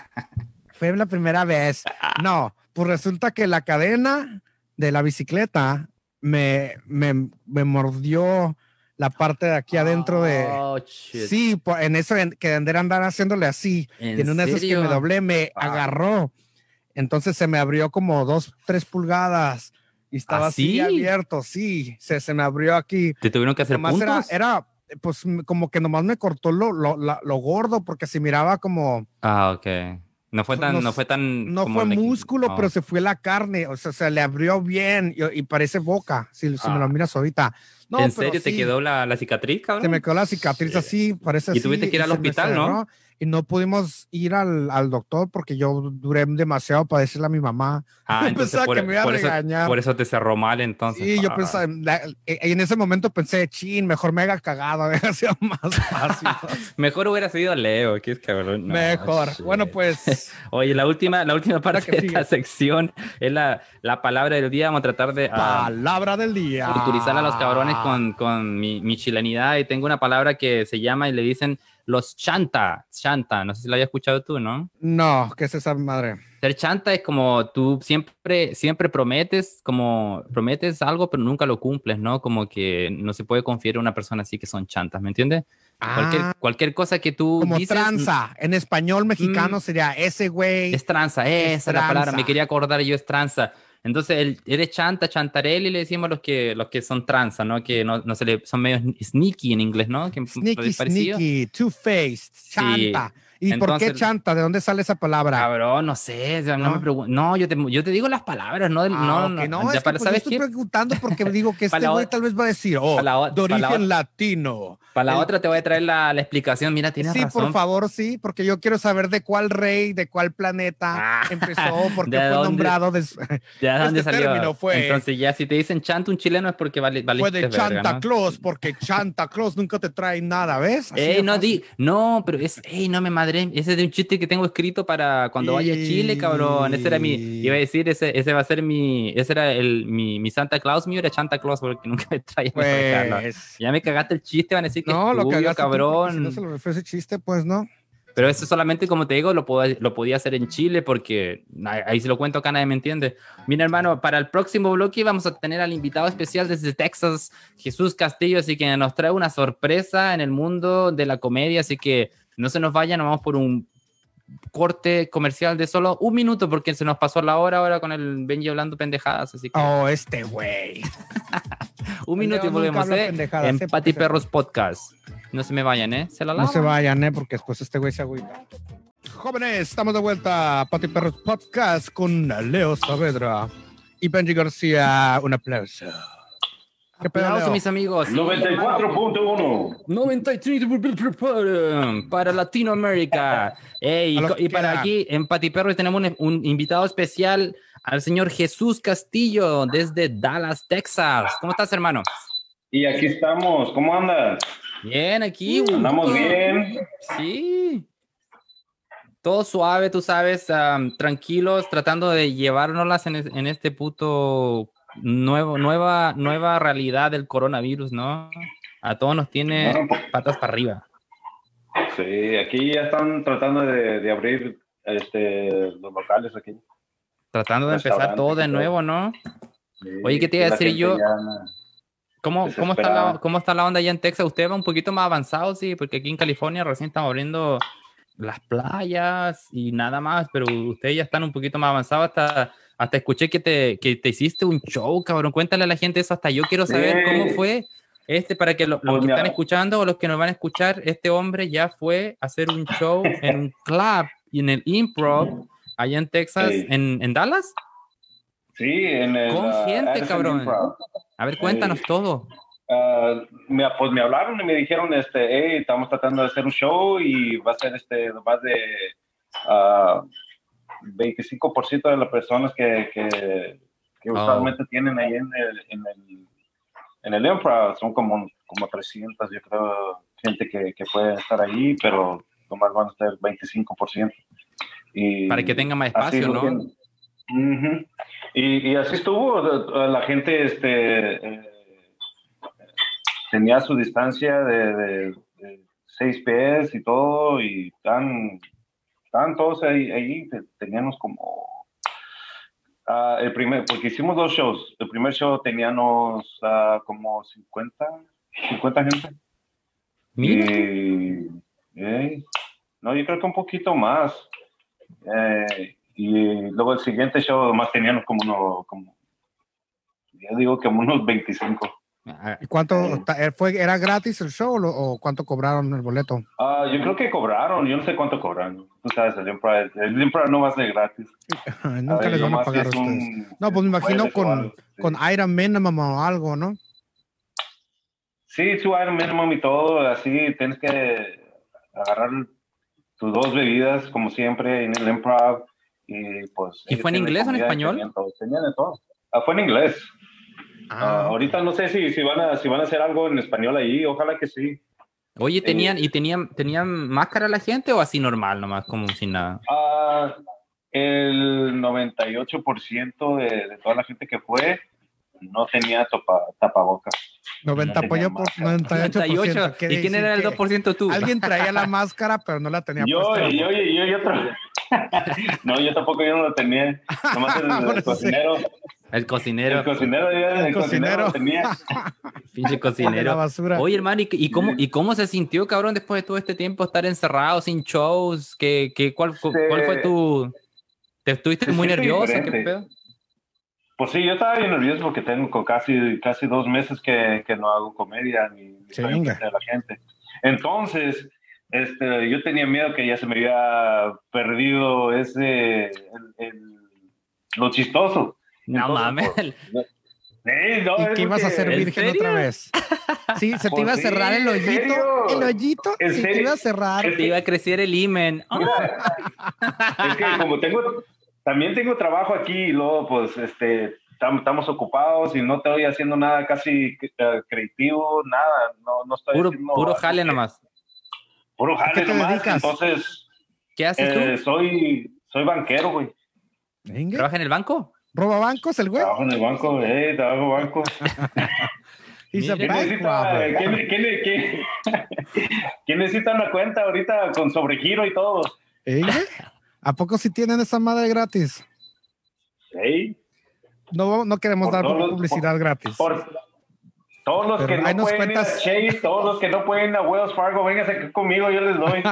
Fue la primera vez. No, pues resulta que la cadena de la bicicleta me, me, me mordió la parte de aquí adentro de... Oh, shit. Sí, en eso en, que andar andar haciéndole así. ¿En y en una de esas que me doblé, me ah. agarró. Entonces se me abrió como dos, tres pulgadas. Y estaba ¿Así? así abierto, sí. Se, se me abrió aquí. ¿Te tuvieron que hacer nomás puntos? Era, era, pues como que nomás me cortó lo, lo, lo, lo gordo porque se miraba como... Ah, ok. No fue tan, no, no fue tan. No fue le... músculo, oh. pero se fue la carne, o sea, se le abrió bien y, y parece boca, si, ah. si me lo miras ahorita. No, ¿En pero serio te sí, quedó la, la cicatriz, cabrón? Se me quedó la cicatriz sí. así, parece así. Y tuviste que ir al hospital, ¿no? Y no pudimos ir al, al doctor porque yo duré demasiado para decirle a mi mamá. Ah, entonces por, que me iba por, a eso, regañar. por eso te cerró mal, entonces. Sí, ah. yo pensaba, en ese momento pensé, chin, mejor me haga cagado, había sido más fácil. Mejor hubiera sido Leo, que es cabrón. No, mejor. shit. Bueno, pues. Oye, la última, la última parte de esta sección es la, la palabra del día. Vamos a tratar de. Palabra uh, del día. Culturizar a los cabrones con, con mi, mi chilenidad. Y tengo una palabra que se llama y le dicen los chanta. Chanta. No sé si la habías escuchado tú, ¿no? No, ¿qué es esa madre? Ser chanta es como tú siempre, siempre prometes, como prometes algo, pero nunca lo cumples, ¿no? Como que no se puede confiar a una persona así que son chantas, ¿me entiendes? Ah, cualquier, cualquier cosa que tú como dices... tranza. En español mexicano mm, sería ese güey. Es tranza, esa es es la tranza. palabra. Me quería acordar yo, es tranza. Entonces, el, eres chanta, chantarelli, le decimos a los que, los que son tranza, ¿no? Que no, no se le, son medio sneaky en inglés, ¿no? Que sneaky, sneaky, two-faced, chanta. Sí. ¿Y Entonces, por qué chanta? ¿De dónde sale esa palabra? Cabrón, no sé, o sea, no, ¿No? me pregun- no, yo te, yo te digo las palabras, no, del- Ah, no, ok, no, no, ya es que para, pues yo ¿sabes estoy qué? preguntando porque digo que Para este la, güey o- tal vez va a decir, oh, para la, o- de para la, origen o- latino. para la El, otra te voy a traer la, la explicación, mira, tienes sí, por razón. favor, sí, porque yo quiero saber de cuál rey, de cuál planeta Ah, empezó, por qué ¿de fue dónde, nombrado. De, de dónde este término salió? fue, Entonces ya si te dicen chanta un chileno es porque vale, fue de valiste verga, Santa ¿no? Claus, porque Santa Claus nunca te trae nada, ¿ves? Así Ey, de no fácil. di, no, pero es, ey, no me madre, ese es de un chiste que tengo escrito para cuando vaya a Chile, cabrón. Ese era mi, iba a Y decir, ese, ese va a ser mi, ese era el, mi, mi Santa Claus mío, era Santa Claus porque nunca me traía mi regalo. pues, Ya me cagaste el chiste, van a decir que es no, lo tuyo, cagaste tú porque si no se cabrón. lo refiere ese chiste, pues no. Pero eso solamente, como te digo, lo, puedo- lo podía hacer en Chile porque ahí ahí se lo cuento acá, nadie me entiende. Mira, hermano, para el próximo bloque vamos a tener al invitado especial desde Texas, Jesús Castillo, así que nos trae una sorpresa en el mundo de la comedia, así que no se nos vayan, nos vamos por un corte comercial de solo un minuto porque se nos pasó la hora ahora con el Benji hablando pendejadas, así que Oh, este güey. un El minuto y Leo nunca volvemos, habla ¿eh? pendejadas, En ¿eh? Porque Pati se- Perros Podcast. No se me vayan, ¿eh? Se la No lavan. se vayan, ¿eh? Porque después este güey se agüita. Jóvenes, estamos de vuelta a Pati Perros Podcast con Leo Saavedra y Benji García. Un aplauso. ¿Qué pedo, Aplausos, Leo? mis amigos. Sí, noventa y hermano. cuatro punto uno. noventa y tres para Latinoamérica. Ey, A los y, que y para quieran. aquí en Pati Perros tenemos un, un invitado especial al señor Jesús Castillo desde Dallas, Texas. ¿Cómo estás, hermano? Y aquí estamos. ¿Cómo andas? Bien, aquí. un Andamos poco- bien. Sí. Todo suave, tú sabes, um, tranquilos, tratando de llevárnoslas en, es- en este puto nuevo, nueva, nueva realidad del coronavirus, ¿no? A todos nos tiene Bueno, pues, patas para arriba. sí, aquí ya están tratando de, de abrir este, los locales aquí. Tratando de empezar Restaurantes todo de y todo. nuevo, ¿no? Sí, Oye, ¿qué te iba a la decir gente yo? ya ¿Cómo, cómo, está la, desesperada. ¿Cómo está la onda allá en Texas? ¿Usted va un poquito más avanzado? Sí, porque aquí en California recién estamos abriendo las playas y nada más, pero ustedes ya están un poquito más avanzados. Hasta, hasta escuché que te, que te hiciste un show, cabrón. Cuéntale a la gente eso. Hasta yo quiero saber Sí. cómo fue. Este, para que lo- los Pues que mira. están escuchando o los que nos van a escuchar, este hombre ya fue a hacer un show en un club y en el Improv allá en Texas, Sí. en, en Dallas. Sí, en el Con uh, gente, Addison cabrón. Improv. A ver, cuéntanos Sí. todo. Ah, me, pues me hablaron y me dijeron, este, hey, estamos tratando de hacer un show y va a ser este, más de ah, veinticinco por ciento de las personas que, que, que Oh. usualmente tienen ahí en el, en el, en el Improv. Son como, como trescientas, yo creo, gente que, que puede estar ahí, pero nomás van a estar veinticinco por ciento. Y Para que tenga más así espacio, lo ¿no? tienen. Ujú. y, y así estuvo, la gente este, eh, tenía su distancia de, de, de seis pies y todo, y están, están todos ahí, ahí te- teníamos como, ah, el primer, porque hicimos dos shows, el primer show teníamos ah, como cincuenta, cincuenta gente, Mira. y, eh, no, yo creo que un poquito más, eh, y luego el siguiente show más teníamos como, uno, como yo digo que como unos veinticinco. Ah, ¿Y cuánto Sí. ta- fue? ¿Era gratis el show o, lo- o cuánto cobraron el boleto? Ah, yo creo que cobraron, yo no sé cuánto cobran. Tú sabes, el Improv, el Improv no va a ser gratis. Nunca Ah, les van a nomás pagar a es ustedes. un- No, pues me imagino jueves o con, algo, sí. con Iron Minimum o algo, ¿no? Sí, su Iron Minimum y todo, así tienes que agarrar tus dos bebidas, como siempre, en el Improv. Y pues. ¿Y ellos fue en tienen inglés o en comida y español? Tenían todo, tenían de todo. Ah, fue en inglés. Ah, Ah, ahorita no sé si, si, van a, si van a hacer algo en español ahí, ojalá que sí. Oye, ¿tenían, Eh, ¿y tenían, tenían máscara la gente o así normal nomás, como sin nada? Ah, el noventa y ocho por ciento de, de toda la gente que fue no tenía topa, tapabocas. noventa no por tenía ciento, máscara. noventa y ocho por ciento. noventa y ocho. Quiere ¿Y quién decir era el que dos por ciento tú? Alguien traía la máscara, pero no la tenía Yo, puesta. yo, yo, yo, yo, tra- no, yo tampoco yo no lo tenía. Nomás el, Por el eso sí. cocinero. El cocinero. El cocinero, ya, El el cocinero cocinero. lo tenía. Pinche De la cocinero. basura. Oye, hermano, ¿y, y cómo, ¿y cómo se sintió, cabrón, después de todo este tiempo estar encerrado, sin shows? ¿Qué, qué, cuál, cu- Se- ¿Cuál fue tu...? ¿Te estuviste se muy siente nervioso? ¿Qué diferente. pedo? Pues sí, yo estaba bien nervioso porque tengo co- casi, casi dos meses que, que no hago comedia ni ni estoy Chinga. enfrente de la gente. Entonces, este, yo tenía miedo que ya se me había perdido ese, el, el, lo chistoso. No mames. Pues, sí, no, ¿Y qué ibas a hacer virgen otra vez? Sí, se te pues iba a sí, cerrar el hoyito. serio? El hoyito, ¿En sí, serio? te iba a cerrar. Es Te iba a crecer el himen. Oh. Es que como tengo, también tengo trabajo aquí y luego pues este, tam, estamos ocupados y no estoy haciendo nada casi uh, creativo, nada, no, no estoy Puro, haciendo puro algo jale que- nomás. Puro ¿A qué jale te nomás, dedicas? entonces ¿Qué haces eh, tú? soy, soy banquero, güey. Venga. ¿Trabajas en el banco? ¿Roba bancos el güey? Trabajo en el banco, eh, trabajo en el banco. He's a Mira. ¿Quién bank necesita, robber. ¿quién, quién, quién, quién necesita una cuenta ahorita con sobregiro y todo? Venga. ¿A poco sí tienen esa madre gratis? Hey, No, no queremos Por dar todos los- publicidad por- gratis. por todos los Pero que ahí no nos pueden ir a cuentas- Chase, todos los que no pueden ir a Wells Fargo, vénganse aquí conmigo, yo les doy.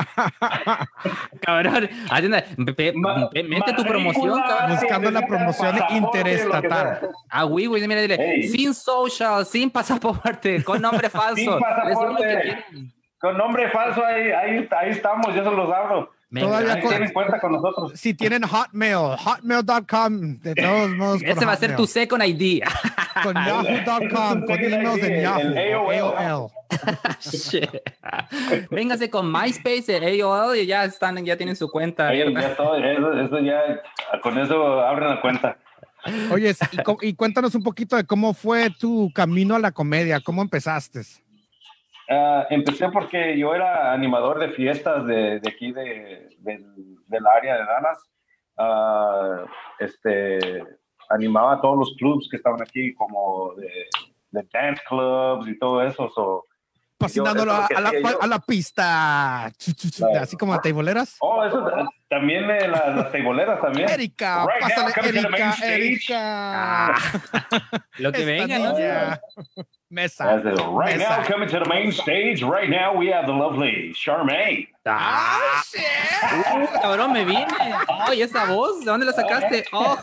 Cabrón, atienda, pe- pe- Ma- pe- mete tu matrícula, promoción, cabrón. Buscando la necesitan promoción pasaporte, interestatal. lo que sea. Ah, güey, güey, mira, dile, Ey. sin social, sin pasaporte, con nombre falso. Sin Eso es lo pasaporte. que quieren. Con nombre falso, ahí, ahí, ahí estamos, yo se los hablo. Venga, Todavía Ahí con- tienen cuenta con nosotros. Si tienen Hotmail, hotmail punto com, de todos modos. por ese va a ser tu Hotmail. second I D. Con yahoo punto com, con Second emails I D, en Yahoo. el o A O L. A O L. Shit. Véngase con MySpace, el A O L y ya están, ya tienen su cuenta. Ahí, abierta. ya todo, eso, eso ya, con eso abren la cuenta. Oye, y, co- y cuéntanos un poquito de cómo fue tu camino a la comedia, cómo empezaste. Ah, empecé porque yo era animador de fiestas de, de aquí, de, del, del área de Dallas. Ah, este, animaba a todos los clubs que estaban aquí, como de, de dance clubs y todo eso. So, Pasándolo eso es a, lo que a la, hacía yo. a la pista. Chu, chu, chu, Claro. Así como a teiboleras. oh, eso eh, también eh, la- las teiboleras también. Erika, Right now, pásale, coming to the main Erika, stage. Erika. Ah, lo que Esta venga, ¿no? niña. Mesa. That's it. Right Mesa. now, coming to the main stage, right now we have the lovely Charmaine. Ah, Ah, shit. uh, cabrón, me vine. Ay, esa voz, ¿de dónde la sacaste? Oh,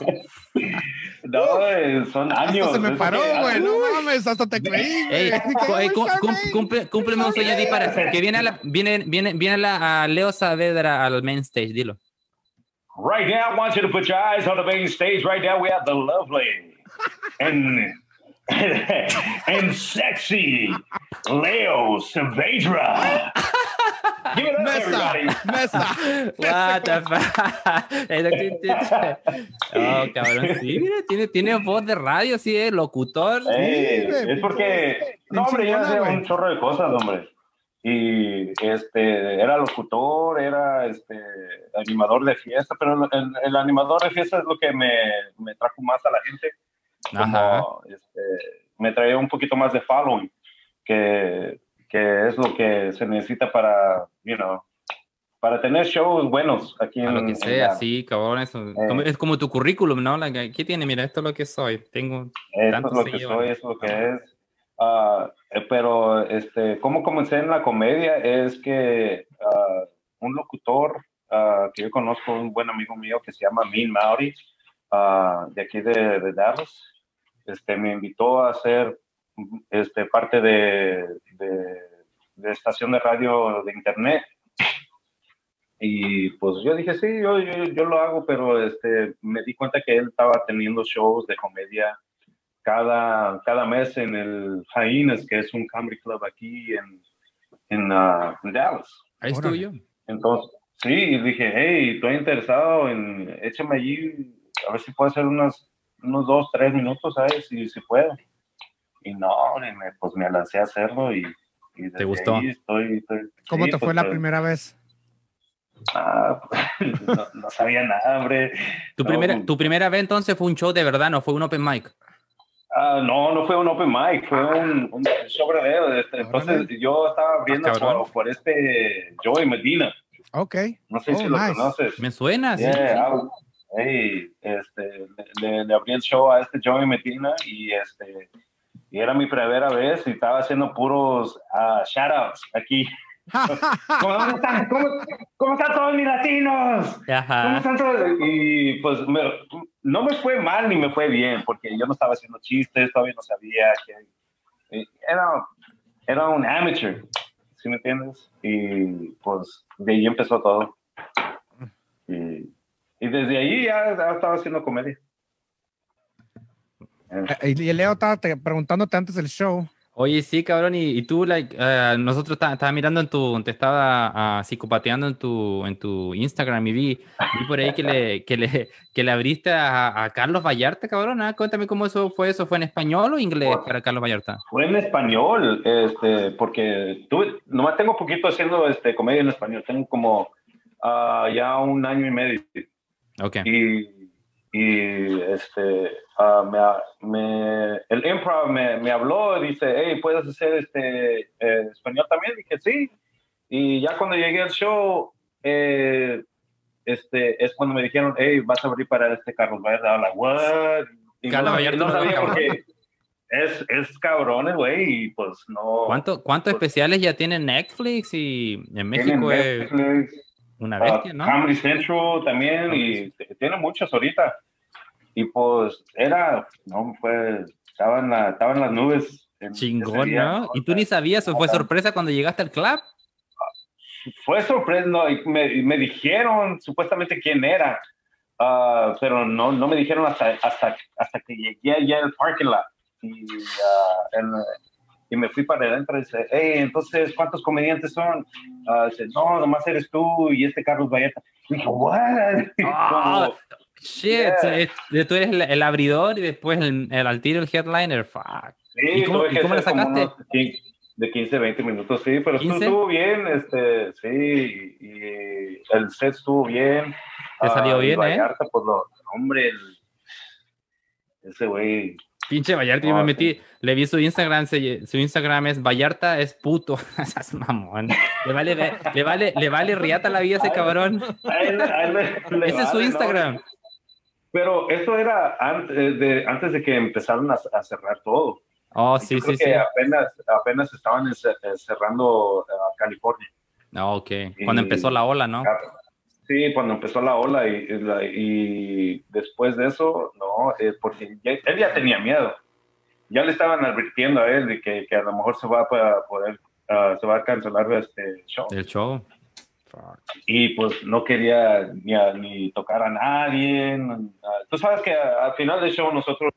No, eh, son años. Hasta se me es paró, porque- güey. No mames, hasta te creí, güey. ey, Dije, cu- ey, "Ay, cum- cum- Charmaine". cumple, cúmpleme un sueño, di para que viene a la, viene, viene, viene la, a Leo Saavedra al main stage, dilo. Right now, I want you to put your eyes on the main stage. Right now, we have the lovely and and sexy Leo Saavedra. Give it up, Mesa, everybody. mesa. What the fuck. Oh, cabrón, sí, mira, tiene, tiene voz de radio, sí, es locutor. Eh, güey, es porque, no, hombre, yo chingona, hacía güey. un chorro de cosas, hombre. Y este, era locutor, era este, animador de fiesta, pero el, el animador de fiesta es lo que me, me trajo más a la gente. Ajá. Como, este, me traía un poquito más de following, que, que es lo que se necesita para, you know, para tener shows buenos aquí A en lo que en sea, la- sí, cabrón, eso. Eh. Como- es como tu currículum, ¿no? Like, ¿qué tiene? Mira, esto es lo que soy. Tengo Eso es tantos lo que seguidores. soy, eso es lo que es. Ah, eh, pero, este, cómo comencé en la comedia es que ah, un locutor ah, que yo conozco, un buen amigo mío que se llama Min Maori, ah, de aquí de, de Dallas, este, me invitó a ser este, parte de, de, de estación de radio de internet. Y pues yo dije, sí, yo, yo, yo lo hago, pero este, me di cuenta que él estaba teniendo shows de comedia cada, cada mes en el Jainas, que es un comedy club aquí en, en, uh, en Dallas. Ahí Órale. estuve yo. Entonces, sí, y dije, hey, estoy interesado en, échame allí, a ver si puedo hacer unos, unos dos, tres minutos, ¿sabes? Si, si puedo. Y no, y me, pues me lancé a hacerlo y, y desde ¿Te gustó? ahí estoy, estoy- ¿Cómo sí, te fue pues, la pues, primera vez? ah, no, no sabía nada, hombre. Tu, No, primera, tu primera vez entonces fue un show de verdad, no fue un open mic. Ah, no, no fue un open mic, fue un, un show verdadero. Este, entonces yo estaba abriendo Ah, cabrón. por, por este Joey Medina. Ok. No sé Oh, si lo nice. conoces. Me suena, sí. Yeah, sí. ah, hey, este, le, le abrí el show a este Joey Medina y este y era mi primera vez y estaba haciendo puros uh, shoutouts aquí. ¿Cómo están? ¿Cómo, ¿Cómo están todos mis latinos? ¿Cómo Ajá. están todos? Y pues me- no me fue mal ni me fue bien, porque yo no estaba haciendo chistes, todavía no sabía que era, era un amateur. ¿sí me entiendes? Y pues de ahí empezó todo. Y, y desde ahí ya, ya estaba haciendo comedia. Eh, Y Leo estaba te- preguntándote antes del show. Oye, sí, cabrón, y, y tú, like, eh, nosotros está- estaba mirando en tu, te estaba ah, psicopateando en tu, en tu Instagram y vi, vi por ahí que le, que le, que le abriste a, a Carlos Vallarta, cabrón, ¿ah? Cuéntame cómo eso fue, ¿eso fue en español o inglés Pues, para Carlos Vallarta? fue en español, este, porque tuve, nomás tengo poquito haciendo este, comedia en español, tengo como ah, ya un año y medio. Ok. Y, y este, ah, me, me- el improv me, me habló y dice, hey, ¿puedes hacer este, eh, español también? Dije, sí. Y ya cuando llegué al show, eh, este, es cuando me dijeron, hey, vas a abrir para este Carlos Vallarta. Like, what? Y no Carlos sabía, Vallarta no no sabía trabaja más. porque es, es cabrón, güey, y pues no. ¿Cuánto, ¿Cuántos pues, especiales ya tiene Netflix? Y en tienen México es Netflix, una uh, bestia, ¿no? Comedy Central también, y t- tiene muchos ahorita. Y pues era, no, fue, estaba en, la, estaba en las nubes en ese Chingón, día, ¿no? ¿no? ¿Y tú ni sabías o fue sorpresa cuando llegaste al club? Fue sorpresa, no, y me, me dijeron supuestamente quién era, uh, pero no, no me dijeron hasta, hasta, hasta que llegué allá al parking lot. Y, uh, en, y me fui para adentro y dice, hey, entonces, ¿cuántos comediantes son? Uh, dice, no, nomás eres tú y este Carlos Vallarta. Y dije, what? ¡Ah! Como, Shit, yeah. eh, tú eres el, el abridor y después el, el al tiro el headliner. Fuck. ¿Y Sí, cómo, tuve y que cómo la hacer como sacaste? unos quince, de quince, veinte minutos, sí, pero estuvo, ¿quince? estuvo bien, este, sí, y, y el set estuvo bien. Te salió uh, y bien, ¿eh? Vallarta, pues, lo, hombre, el, ese güey. Pinche Vallarta, yo me No, metí, sí. le vi su Instagram, se- su Instagram es Vallarta es puto. Esas mamón. Le vale, ve- le vale, le vale riata la vida a ese cabrón. A él, a él le, le Ese es su vale, ¿no? Instagram. Pero eso era antes de, antes de que empezaron a, a cerrar todo. Oh, Yo sí, creo sí, que sí. apenas, apenas estaban ence- eh, cerrando uh, California. No, ok. Y- Cuando empezó la ola, ¿no? Sí, cuando empezó la ola y, y la- y después de eso, no, eh, porque ya- él ya tenía miedo. Ya le estaban advirtiendo a él de que, que a lo mejor se va a poder, uh, se va a cancelar este show. El show. Fuck. Y pues no quería ni, a- ni tocar a nadie. No, uh, tú sabes que a- al final del show nosotros,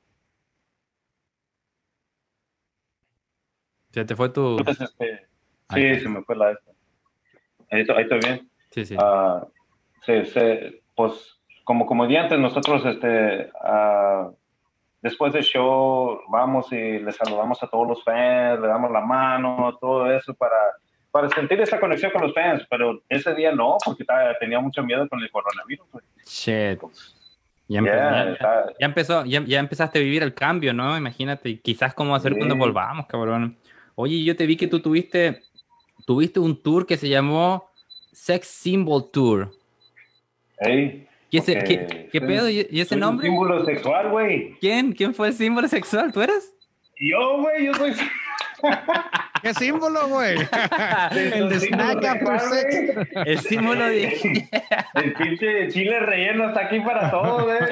Se te fue tu... pues, este, Ahí sí, está. se me fue la esta. Ahí, estoy- ahí estoy bien. Sí, sí. Uh, se, se, pues como comediantes nosotros este, uh, después del show vamos y le saludamos a todos los fans, le damos la mano, todo eso para, para sentir esa conexión con los fans, pero ese día no, porque estaba, tenía mucho miedo con el coronavirus. Pues. Shit. Pues, Ya, empe- yeah, ya- está, ya empezó, ya, ya empezaste a vivir el cambio, ¿no? Imagínate, quizás cómo hacer sí. cuando volvamos, cabrón. Oye, yo te vi que tú tuviste, tuviste un tour que se llamó Sex Symbol Tour. Hey, ¿Qué, ese- porque qué- qué soy- pedo? ¿Y y ese soy un nombre? símbolo sexual, güey. ¿Quién? ¿Quién fue el símbolo sexual? ¿Tú eres? Yo, güey, yo soy... ¿Qué símbolo, güey? El de símbolo snack after sexual, sex. güey. El símbolo de... El pinche chile relleno está aquí para todos, güey.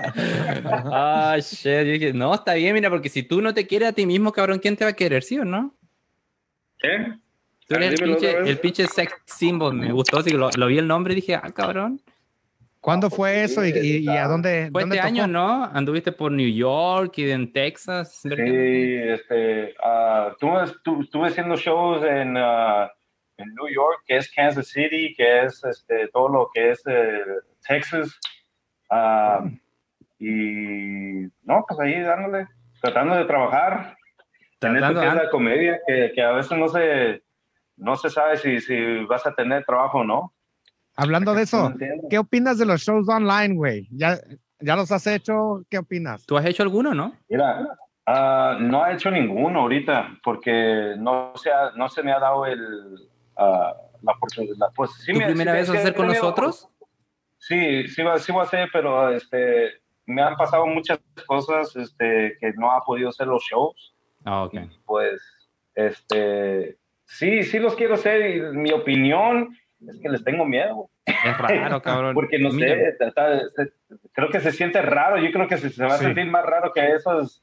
Ah, shit. Yo dije, no, está bien, mira, porque si tú no te quieres a ti mismo, cabrón, ¿quién te va a querer, sí o no? ¿Qué? Tú eres el Dímelo otra pinche, vez. el pinche sex symbol. Me gustó, así que lo, lo vi el nombre y dije, ah, cabrón. ¿Cuándo fue eso y, y- y a dónde? Fue dónde este tocó? año, ¿no? Anduviste por New York y en Texas. Sí, este, uh, tuve, tu- estuve haciendo shows en, uh, en New York, que es Kansas City, que es este, todo lo que es eh, Texas. Uh, y no, pues ahí dándole, tratando de trabajar en esto Tratando, que es ah, la comedia, que, que a veces no se, no se sabe si, si vas a tener trabajo o no. Hablando de ¿No eso, entiendes? ¿qué opinas de los shows online, güey? ¿Ya, ¿Ya los has hecho? ¿Qué opinas? ¿tú has hecho alguno, no? Mira, uh, no he hecho ninguno ahorita porque no se, ha, no se me ha dado el, uh, la oportunidad. Pues, sí ¿Tu me, primera sí, vez sí, vas a he hacer con tenido- nosotros? Sí, sí, va, sí voy a hacer, pero este, me han pasado muchas cosas este, que no ha podido hacer los shows. Ah, ok. Y pues, este, sí, sí los quiero hacer y mi opinión es que les tengo miedo. Es raro, cabrón. Porque no Mira, sé, está- está- creo que se siente raro. Yo creo que se, se va a Sí. sentir más raro que esos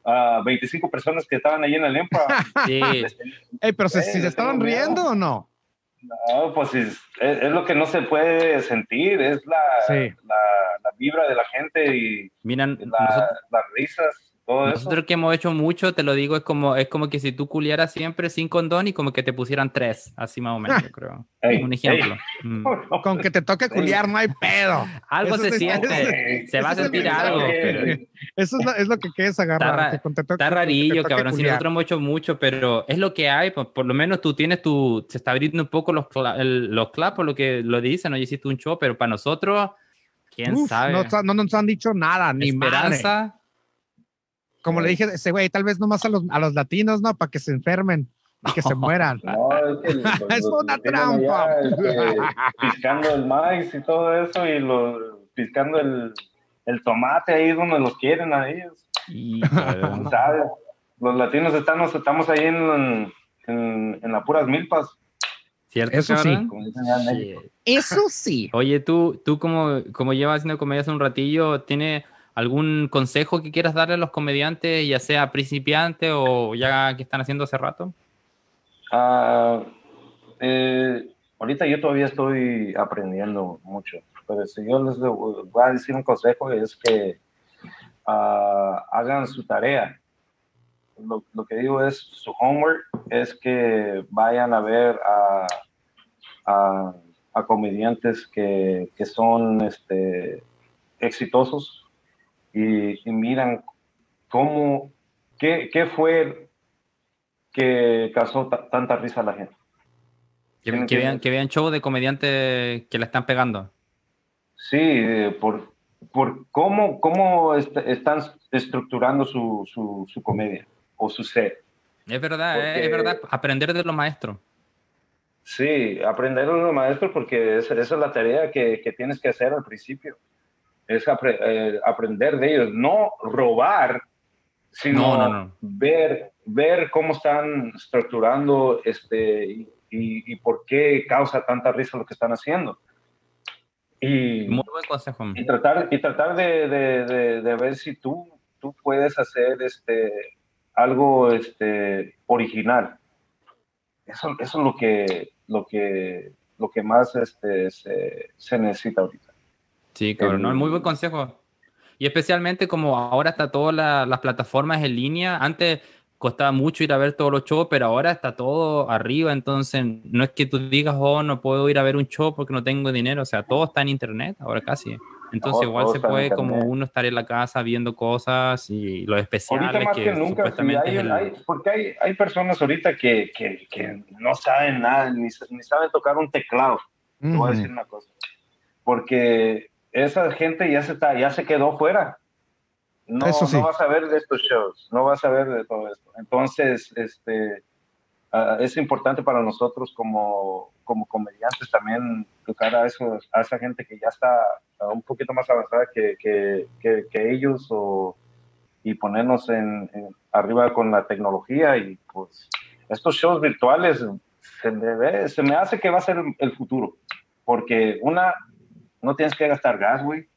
a veinticinco personas que estaban ahí en el EMPA. Sí. Ey, pero si, si se estaban riendo o no. No, pues es, es, es lo que no se puede sentir, es la, Sí. la, la vibra de la gente y Miran, la, nosotros, las risas, todo nosotros eso. que hemos hecho mucho, te lo digo, es como, es como que si tú culiaras siempre sin condón y como que te pusieran tres, así más o menos, yo creo. Ey, Un ejemplo. ey. Mm. Con que te toque culiar no hay pedo. Algo Eso se es- siente, eso- se va a eso es el sentir mensaje. algo, pero Eso es lo, es lo que quieres está, agarrar. ra- que con te toque- está con que te rarillo, toque cabrón. Si culiar. nosotros hemos hecho mucho, pero es lo que hay, pues, por lo menos tú tienes tu, se está abriendo un poco los, cla- el- los claps, por lo que lo dicen, no hiciste un show, pero para nosotros, quién Uf, sabe. no, no nos han dicho nada, ni madre. Esperanza. Como le dije a ese güey, tal vez nomás a los, a los latinos, ¿no? Para que se enfermen y que se mueran. No, es que los, Es los- una los tienen trampa. allá, este, piscando el maíz y todo eso y lo, piscando el, el tomate ahí donde los quieren a ellos. Híjole. ¿Sabes? Los latinos estamos, estamos ahí en, en, en las puras milpas. ¿Cierto, Eso sí. cabrón? Como dicen allá en México. Sí. Eso sí. Oye, tú, tú como, como llevas haciendo comedia hace un ratillo, ¿tienes algún consejo que quieras darle a los comediantes, ya sea principiantes o ya que están haciendo hace rato? Ah, eh, ahorita yo todavía estoy aprendiendo mucho, pero si yo les voy a decir un consejo es que ah, hagan su tarea. Lo, lo que digo es, su homework es que vayan a ver a, a, a comediantes que, que son este, exitosos y, y miran cómo, qué, qué fue que causó ta- tanta risa a la gente. Que, ¿Sí me que vean, entiendes? que vean shows de comediantes que la están pegando. Sí, eh, por, por cómo, cómo est- están estructurando su, su, su comedia o su set. Es verdad, Porque- eh, es verdad, aprender de los maestros. Sí, aprender a los maestros porque es- esa es la tarea que, que tienes que hacer al principio. Es apre- eh, aprender de ellos, no robar, sino No, no, no. ver, ver cómo están estructurando este, y, y, y por qué causa tanta risa lo que están haciendo. Y, Muy buen consejo. y tratar, y tratar de, de, de, de ver si tú, tú puedes hacer este, algo este, original. Eso, eso es lo que, lo que, lo que más este, se, se necesita ahorita. Sí, cabrón, El- no, muy buen consejo. Y especialmente como ahora está todas la- las plataformas en línea, antes costaba mucho ir a ver todos los shows, pero ahora está todo arriba, entonces no es que tú digas, oh, no puedo ir a ver un show porque no tengo dinero, o sea, todo está en internet ahora casi. Entonces Todo- igual todo se está en puede como internet. uno estar en la casa viendo cosas y los especiales Ahorita más que, que nunca, sí, supuestamente hay, es el... hay- porque hay, hay personas ahorita que, que, que no saben nada, ni, ni saben tocar un teclado. Te voy a decir una cosa. Porque esa gente ya se, está, ya se quedó fuera. No, Eso sí. no vas a ver de estos shows, no vas a ver de todo esto. Entonces, este, uh, es importante para nosotros como, como comediantes también tocar a, esos, a esa gente que ya está uh, un poquito más avanzada que, que, que, que ellos o, y ponernos en, en, arriba con la tecnología. Y pues estos shows virtuales se me, ve, se me hace que va a ser el, el futuro. Porque una, no tienes que gastar gas, güey.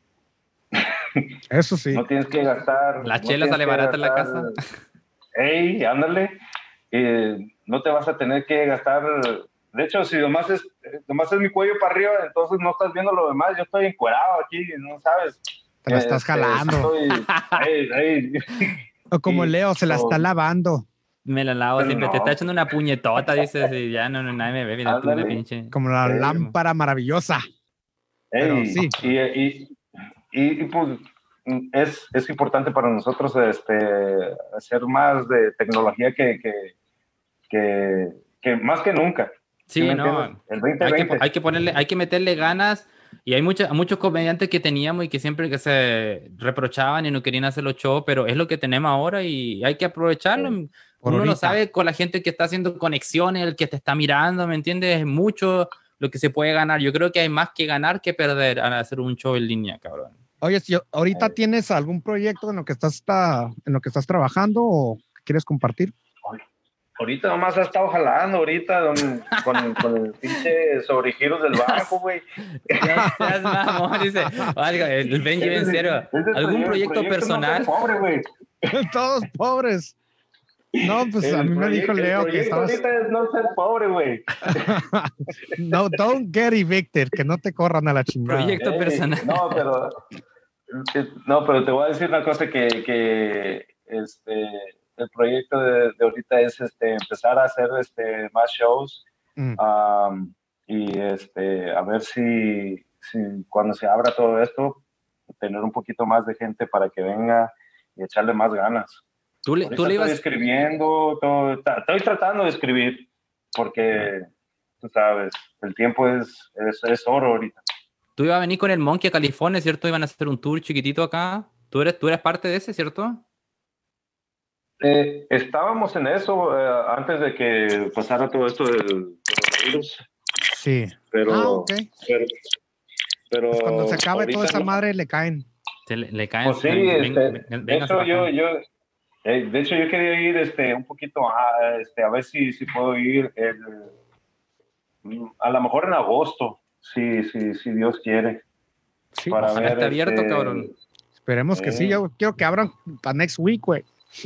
Eso sí. No tienes que gastar. La no chela tienes sale que barata en la gastar- casa. Ey, ándale. Eh, no te vas a tener que gastar. De hecho, si nomás es, nomás es mi cuello para arriba, entonces no estás viendo lo demás. Yo estoy encuerado aquí, no sabes. Te la estás Este, jalando. estoy- ey, ey. O como y- Leo, se la so- está lavando. Me la lavo Pero siempre, te no. está echando una puñetota, dices, y ya no, no, nadie me ve, mira tú, Ándale. una pinche... Como la Sí. lámpara maravillosa. Pero Ey, sí. Y, y, y, y, pues es, es importante para nosotros este, hacer más de tecnología que, que, que, que más que nunca. Sí, me no, entiendes? El veinte hay que, veinte. hay que ponerle, hay que meterle ganas y hay muchos, muchos comediantes que teníamos y que siempre que se reprochaban y no querían hacer los shows, pero es lo que tenemos ahora y hay que aprovecharlo. Sí. Por Uno lo ahorita. sabe con la gente que está haciendo conexiones, el que te está mirando, ¿me entiendes? Es mucho lo que se puede ganar. Yo creo que hay más que ganar que perder al hacer un show en línea, cabrón. Oye, si ahorita Eh. tienes algún proyecto en lo que estás está, en lo que estás trabajando o que quieres compartir. Ahorita nomás ha estado jalando, ahorita don- con, con el pinche sobregiros del banco, güey. Ya seas mamón, dice. Algo, el Benji Ese es- Vencero, ese es ¿algún el proyecto no ser personal? pobre, güey. Todos pobres. No, pues El a mí me proyecto- dijo Leo el que proyecto estabas... ahorita es no ser pobre, güey. No, don't get evicted, que no te corran a la chingada. Proyecto Ey, personal. No, pero no, pero te voy a decir una cosa que, que este el proyecto de, de ahorita es este empezar a hacer este más shows Mm. um, y este a ver si, si cuando se abra todo esto tener un poquito más de gente para que venga y echarle más ganas. Tú le, Ahorita tú le estoy ibas... escribiendo, todo, ta- estoy tratando de escribir porque tú sabes, el tiempo es, es, es oro ahorita. Tú ibas a venir con el Monkey a California, ¿cierto? Iban a hacer un tour chiquitito acá. ¿Tú eres, tú eres parte de ese, ¿cierto? Eh, estábamos en eso eh, antes de que pasara todo esto del coronavirus, Sí. pero, Ah, ok. pero, pero Pues cuando se acabe ahorita toda esa no. madre le caen. Se le, le caen... Pues sí, ven- este, ven- de vénganse hecho para yo, acá. yo eh, de hecho yo quería ir este un poquito a, este, a ver si, si puedo ir el, a lo mejor en agosto, si, si, si Dios quiere. Sí. Para Ojalá ver, esté abierto, este, cabrón. Esperemos que sí. Eh. Yo quiero que abran para next week, güey.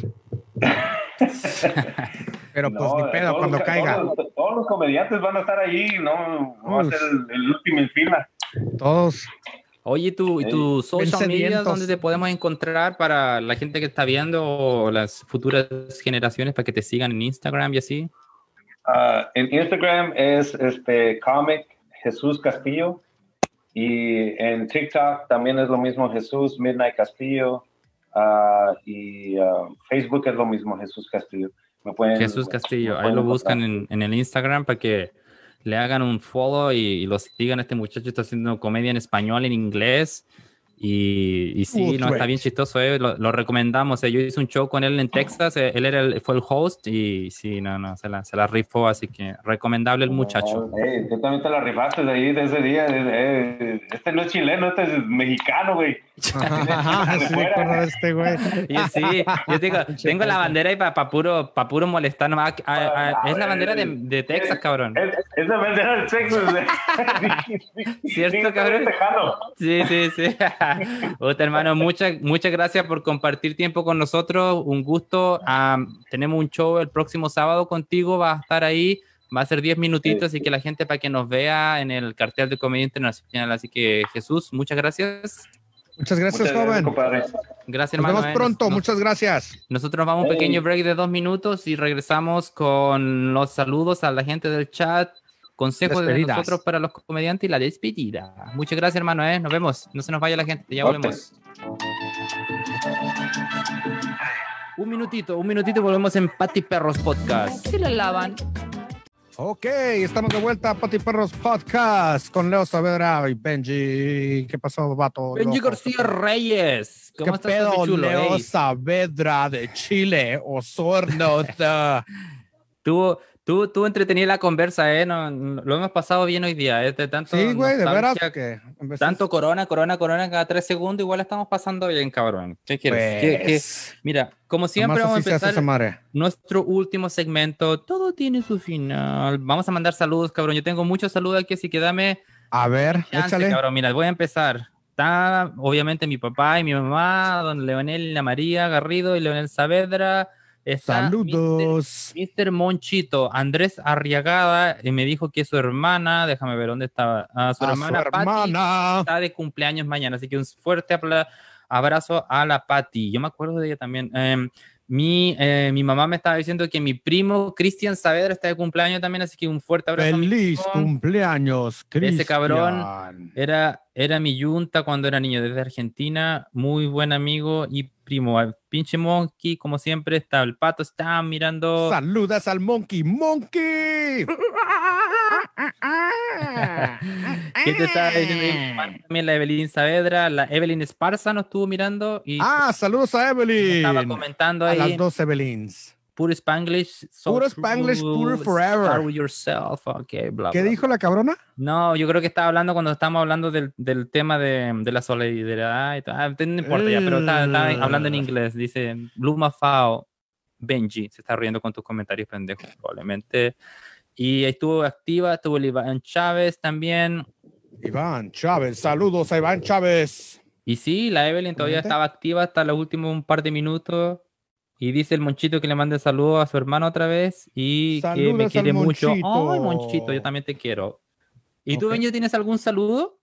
Pero pues No, ni pedo, todos cuando los- caiga. Todos, todos los comediantes van a estar ahí, no, no va a Uf. ser el, el último en fila. Todos. Oye, ¿tú, ¿y tu social media sedientos. dónde te podemos encontrar para la gente que está viendo o las futuras generaciones para que te sigan en Instagram y así? Ah, en Instagram es este comic Jesús Castillo y en TikTok también es lo mismo Jesús Midnight Castillo ah, y ah, Facebook es lo mismo Jesús Castillo. Me pueden, Jesús Castillo, me ahí pueden lo buscan encontrar. en, en el Instagram para que le hagan un follow y, y lo sigan. Este muchacho está haciendo comedia en español, en inglés. Y, y sí, Uf, no, está güey. bien chistoso, eh, lo, lo recomendamos. eh. Yo hice un show con él en Texas, eh, él era el, fue el host y sí, no, no, se la, se la rifó, así que recomendable el muchacho. No, hey, tú también te la rifaste de ahí, de ese día. eh, este no es chileno, este es mexicano, güey. Ajá, sí me acuerdo de este güey. Y sí, yo digo, tengo la bandera ahí para pa puro, pa puro molestar nomás. Ah, ah, es la bandera de, de Texas, cabrón. Es, es la bandera de Texas. ¿Cierto, cabrón? Tejano. Sí, sí, sí. Otra, hermano, muchas, muchas gracias por compartir tiempo con nosotros. Un gusto. Um, tenemos un show el próximo sábado contigo. Va a estar ahí. Va a ser diez minutitos, Sí. así que la gente para que nos vea en el cartel de Comedia Internacional. Así que, Jesús, muchas gracias. Muchas gracias, Muchas gracias, joven. compadre. Gracias, Nos hermano. vemos eh. pronto. Nos- Muchas gracias. Nosotros nos vamos a un Hey. pequeño break de dos minutos y regresamos con los saludos a la gente del chat, consejos de Despedidas. nosotros para los comediantes y la despedida. Muchas gracias, hermano. ¿eh? Nos vemos. No se nos vaya la gente. Ya Ok. volvemos. Un minutito, un minutito y volvemos en Pati Perros Podcast. ¿Se la lavan? Ok, estamos de vuelta a Pati Perros Podcast con Leo Saavedra y Benji. ¿Qué pasó, vato? Benji loco? García Reyes. ¿Qué ¿Cómo estás, pedo, papi chulo? Leo Ey, Saavedra de Chile, Osorno? the- tú, tú, tú entretení la conversa, ¿eh? No, no- lo hemos pasado bien hoy día. ¿eh? De tanto Sí, güey, de veras nostalgia, que... en veces- Tanto corona, corona, corona cada tres segundos, igual estamos pasando bien, cabrón. ¿Qué quieres? ¿Qué- qué? Pues, Mira, como siempre nomás vamos a así se hace esa empezar madre. nuestro último segmento. Todo tiene su final. Vamos a mandar saludos, cabrón. Yo tengo muchos saludos aquí, así que dame A ver, chance, échale. cabrón. Mira, voy a empezar. Está obviamente mi papá y mi mamá, don Leonel y la María Garrido y Leonel Saavedra. Está Saludos. mister Monchito, Andrés Arriagada, y me dijo que su hermana, déjame ver dónde estaba, ah, su A hermana, su Pati, hermana. está de cumpleaños mañana, así que un fuerte apla- abrazo a la Pati. Yo me acuerdo de ella también. Eh, mi, eh, mi mamá me estaba diciendo que mi primo Cristian Saavedra está de cumpleaños también, así que un fuerte abrazo. a mi Feliz primo. cumpleaños, Cristian. Ese cabrón Era, era mi yunta cuando era niño desde Argentina, muy buen amigo y primo. Al pinche Monkey, como siempre, está el pato, está mirando. Saludas al Monkey. ¡Monkey! ¿Qué te estaba diciendo? También la Evelyn Saavedra, la Evelyn Esparza nos estuvo mirando y Ah, saludos a me Evelyn. estaba comentando A ahí. las dos Evelyns. Puro Spanglish. so Puro Spanglish, true, puro forever. Start with yourself. Okay, bla, ¿Qué bla. dijo la cabrona? No, yo creo que estaba hablando cuando estábamos hablando del, del tema de, de la solidaridad y todo. Ah, no importa ya, pero estaba, estaba hablando en inglés. Dice, Luma Fao, Benji, se está riendo con tus comentarios pendejos, probablemente. Y ahí estuvo activa, estuvo el Iván Chávez también. Iván Chávez. Saludos a Iván Chávez. Y sí, la Evelyn todavía Obviamente. estaba activa hasta los últimos un par de minutos. Y dice el Monchito que le mande saludos a su hermano otra vez y Saludos que me al quiere mucho. Monchito. Ay, Monchito, yo también te quiero. ¿Y tú, Ok. Benjo, tienes algún saludo?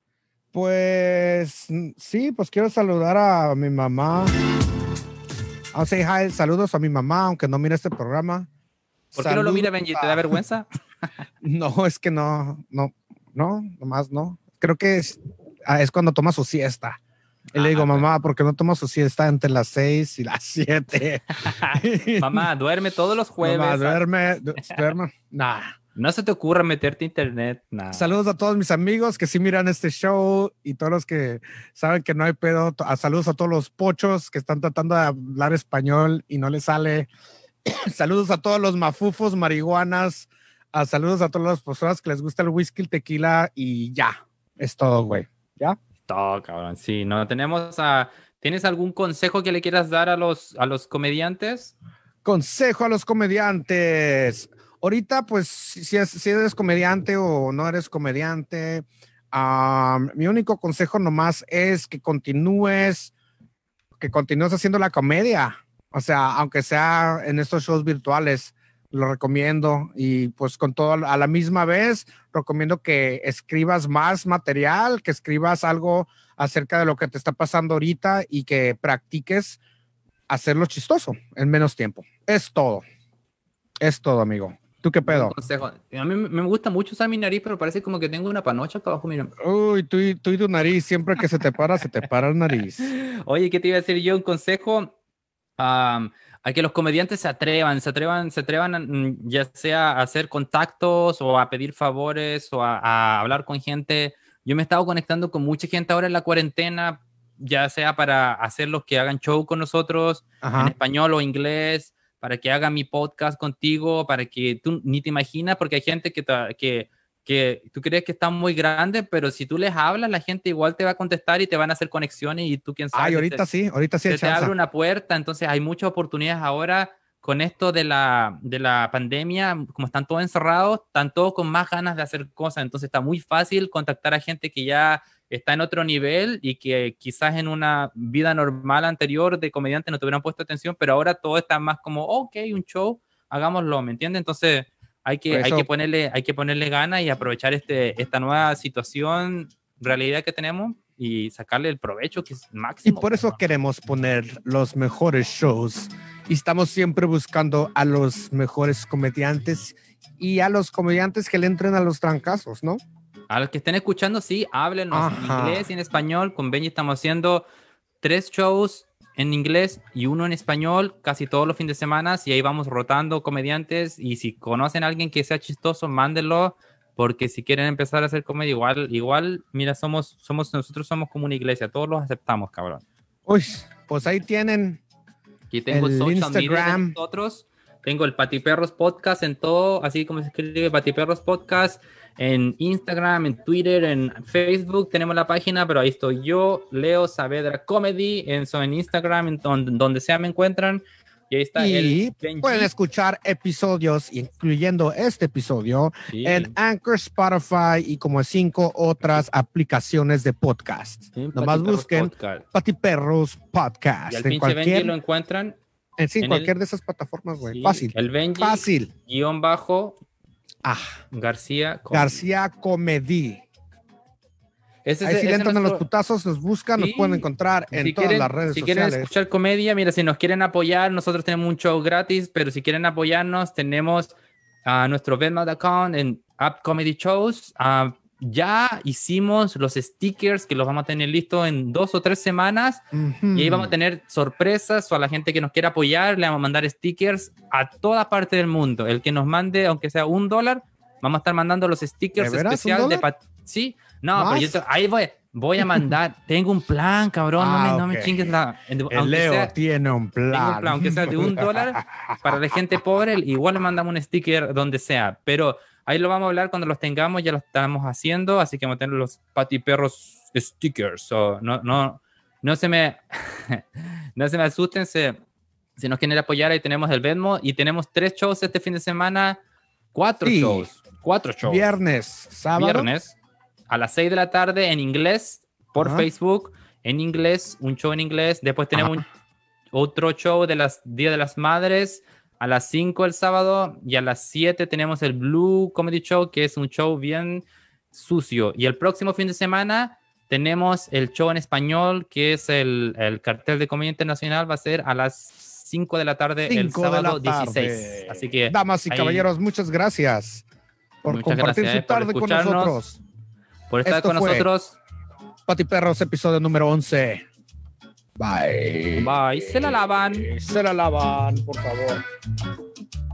Pues sí, pues quiero saludar a mi mamá. I'll say hi, saludos a mi mamá, aunque no mire este programa. ¿Por qué no lo mira, Saludos Benji? ¿Te da a- vergüenza? No, es que no, no, no, nomás no. Creo que es, ah, es cuando toma su siesta. Y le Ah, digo, bueno. mamá, ¿por qué no toma su siesta entre las seis y las siete? Mamá, duerme todos los jueves. Mamá, duerme, du- duerme. Nah. No se te ocurra meterte a internet. Nah. Saludos a todos mis amigos que sí miran este show y todos los que saben que no hay pedo. A saludos a todos los pochos que están tratando de hablar español y no les sale. Saludos a todos los mafufos, marihuanas. A saludos a todas las personas que les gusta el whisky, el tequila y ya. Es todo, güey. ¿Ya? Todo, cabrón. Sí, no tenemos a. ¿Tienes algún consejo que le quieras dar a los, a los comediantes? Consejo a los comediantes. Ahorita, pues, si, es, si eres comediante o no eres comediante, um, mi único consejo nomás es que continúes, que continúes haciendo la comedia. O sea, aunque sea en estos shows virtuales, lo recomiendo. Y pues con todo a la misma vez, recomiendo que escribas más material, que escribas algo acerca de lo que te está pasando ahorita y que practiques hacerlo chistoso en menos tiempo. Es todo. Es todo, amigo. ¿Tú qué Buen pedo? consejo. A mí me gusta mucho usar mi nariz, pero parece como que tengo una panocha acá abajo. Mira. Uy, tú y, tú y tu nariz, siempre que se te para, se te para el nariz. Oye, ¿qué te iba a decir yo? Un consejo um, a que los comediantes se atrevan, se atrevan, se atrevan a, mm, ya sea a hacer contactos o a pedir favores o a, a hablar con gente. Yo me he estado conectando con mucha gente ahora en la cuarentena, ya sea para hacer los que hagan show con nosotros Ajá. en español o inglés, para que haga mi podcast contigo, para que tú ni te imaginas, porque hay gente que, te, que, que tú crees que está muy grande, pero si tú les hablas, la gente igual te va a contestar y te van a hacer conexiones y tú quién sabe. Ay, ahorita te, sí, ahorita sí hay se te chance. abre una puerta, entonces hay muchas oportunidades ahora con esto de la, de la pandemia, como están todos encerrados, están todos con más ganas de hacer cosas, entonces está muy fácil contactar a gente que ya está en otro nivel y que quizás en una vida normal anterior de comediante no te hubieran puesto atención, pero ahora todo está más como, ok, un show, hagámoslo, ¿me entiendes? Entonces hay que, Eso, hay que ponerle, hay que ponerle ganas y aprovechar este, esta nueva situación, realidad que tenemos y sacarle el provecho que es y máximo. por eso queremos poner los mejores shows y estamos siempre buscando a los mejores comediantes y a los comediantes que le entren a los trancazos, ¿no? A los que estén escuchando, sí, háblenos Ajá. en inglés y en español. Con Benji estamos haciendo tres shows en inglés y uno en español casi todos los fines de semana y ahí vamos rotando comediantes y si conocen a alguien que sea chistoso, mándenlo porque si quieren empezar a hacer comedia igual, igual, mira, somos, somos, nosotros somos como una iglesia, todos los aceptamos, cabrón. Uy, pues ahí tienen Aquí tengo el social media de Instagram. nosotros, tengo el Patiperros Podcast en todo, así como se escribe Patiperros Podcast, en Instagram, en Twitter, en Facebook tenemos la página, pero ahí estoy yo, Leo Saavedra Comedy, en, so, en Instagram, en donde, donde sea me encuentran, y ahí está Y el Benji. pueden escuchar episodios, incluyendo este episodio, Sí. en Anchor, Spotify y como cinco otras aplicaciones de podcast. Sí, Nomás Patiperros busquen Podcast. Patiperros Podcast. Y al En pinche Benji cualquier, lo encuentran en, sí, en cualquier el- de esas plataformas, güey. sí, Fácil. el Benji Fácil. guión bajo Ah, García Comedy. García Comedy. Ese, Ahí es- si ese le es entran a los nuestro- putazos, nos buscan, nos Sí. pueden encontrar en si todas quieren, las redes si quieren sociales. escuchar comedia, mira, si nos quieren apoyar, nosotros tenemos un show gratis, pero si quieren apoyarnos, tenemos a nuestro Venmo account en App Comedy Shows. Ah, ya hicimos los stickers que los vamos a tener listos en dos o tres semanas Ujú. y ahí vamos a tener sorpresas o a la gente que nos quiera apoyar, le vamos a mandar stickers a toda parte del mundo. El que nos mande, aunque sea un dólar, vamos a estar mandando los stickers ¿De veras, un especiales de... dólar? pat- Sí, no, ¿Más? pero yo te- ahí voy, voy a mandar, tengo un plan, cabrón, no, Ah, me, no me ok. chingues la... El aunque Leo sea- tiene un plan. tengo un plan, aunque sea de un dólar, para la gente pobre, igual le mandamos un sticker donde sea, pero ahí lo vamos a hablar cuando los tengamos, ya lo estamos haciendo, así que vamos a tener los patiperros stickers, so, no, no, no se me, no se me asusten, se, si nos quieren apoyar, ahí tenemos el Venmo, y tenemos tres shows este fin de semana, cuatro Sí. shows, cuatro shows, Viernes, sábado. viernes, a las seis de la tarde en inglés, por Ajá. Facebook, en inglés, un show en inglés, después tenemos un otro show de las Día de las Madres a las cinco el sábado, y a las siete tenemos el Blue Comedy Show, que es un show bien sucio. Y el próximo fin de semana tenemos el show en español, que es el, el cartel de comedia internacional, va a ser a las cinco de la tarde el sábado dieciséis. Así que, damas y ahí, caballeros, muchas gracias por muchas compartir gracias, su tarde por con nosotros. Por estar Esto con fue nosotros. Pati Perros, episodio número once. Bye. Bye. Se la lavan. Se la lavan, por favor.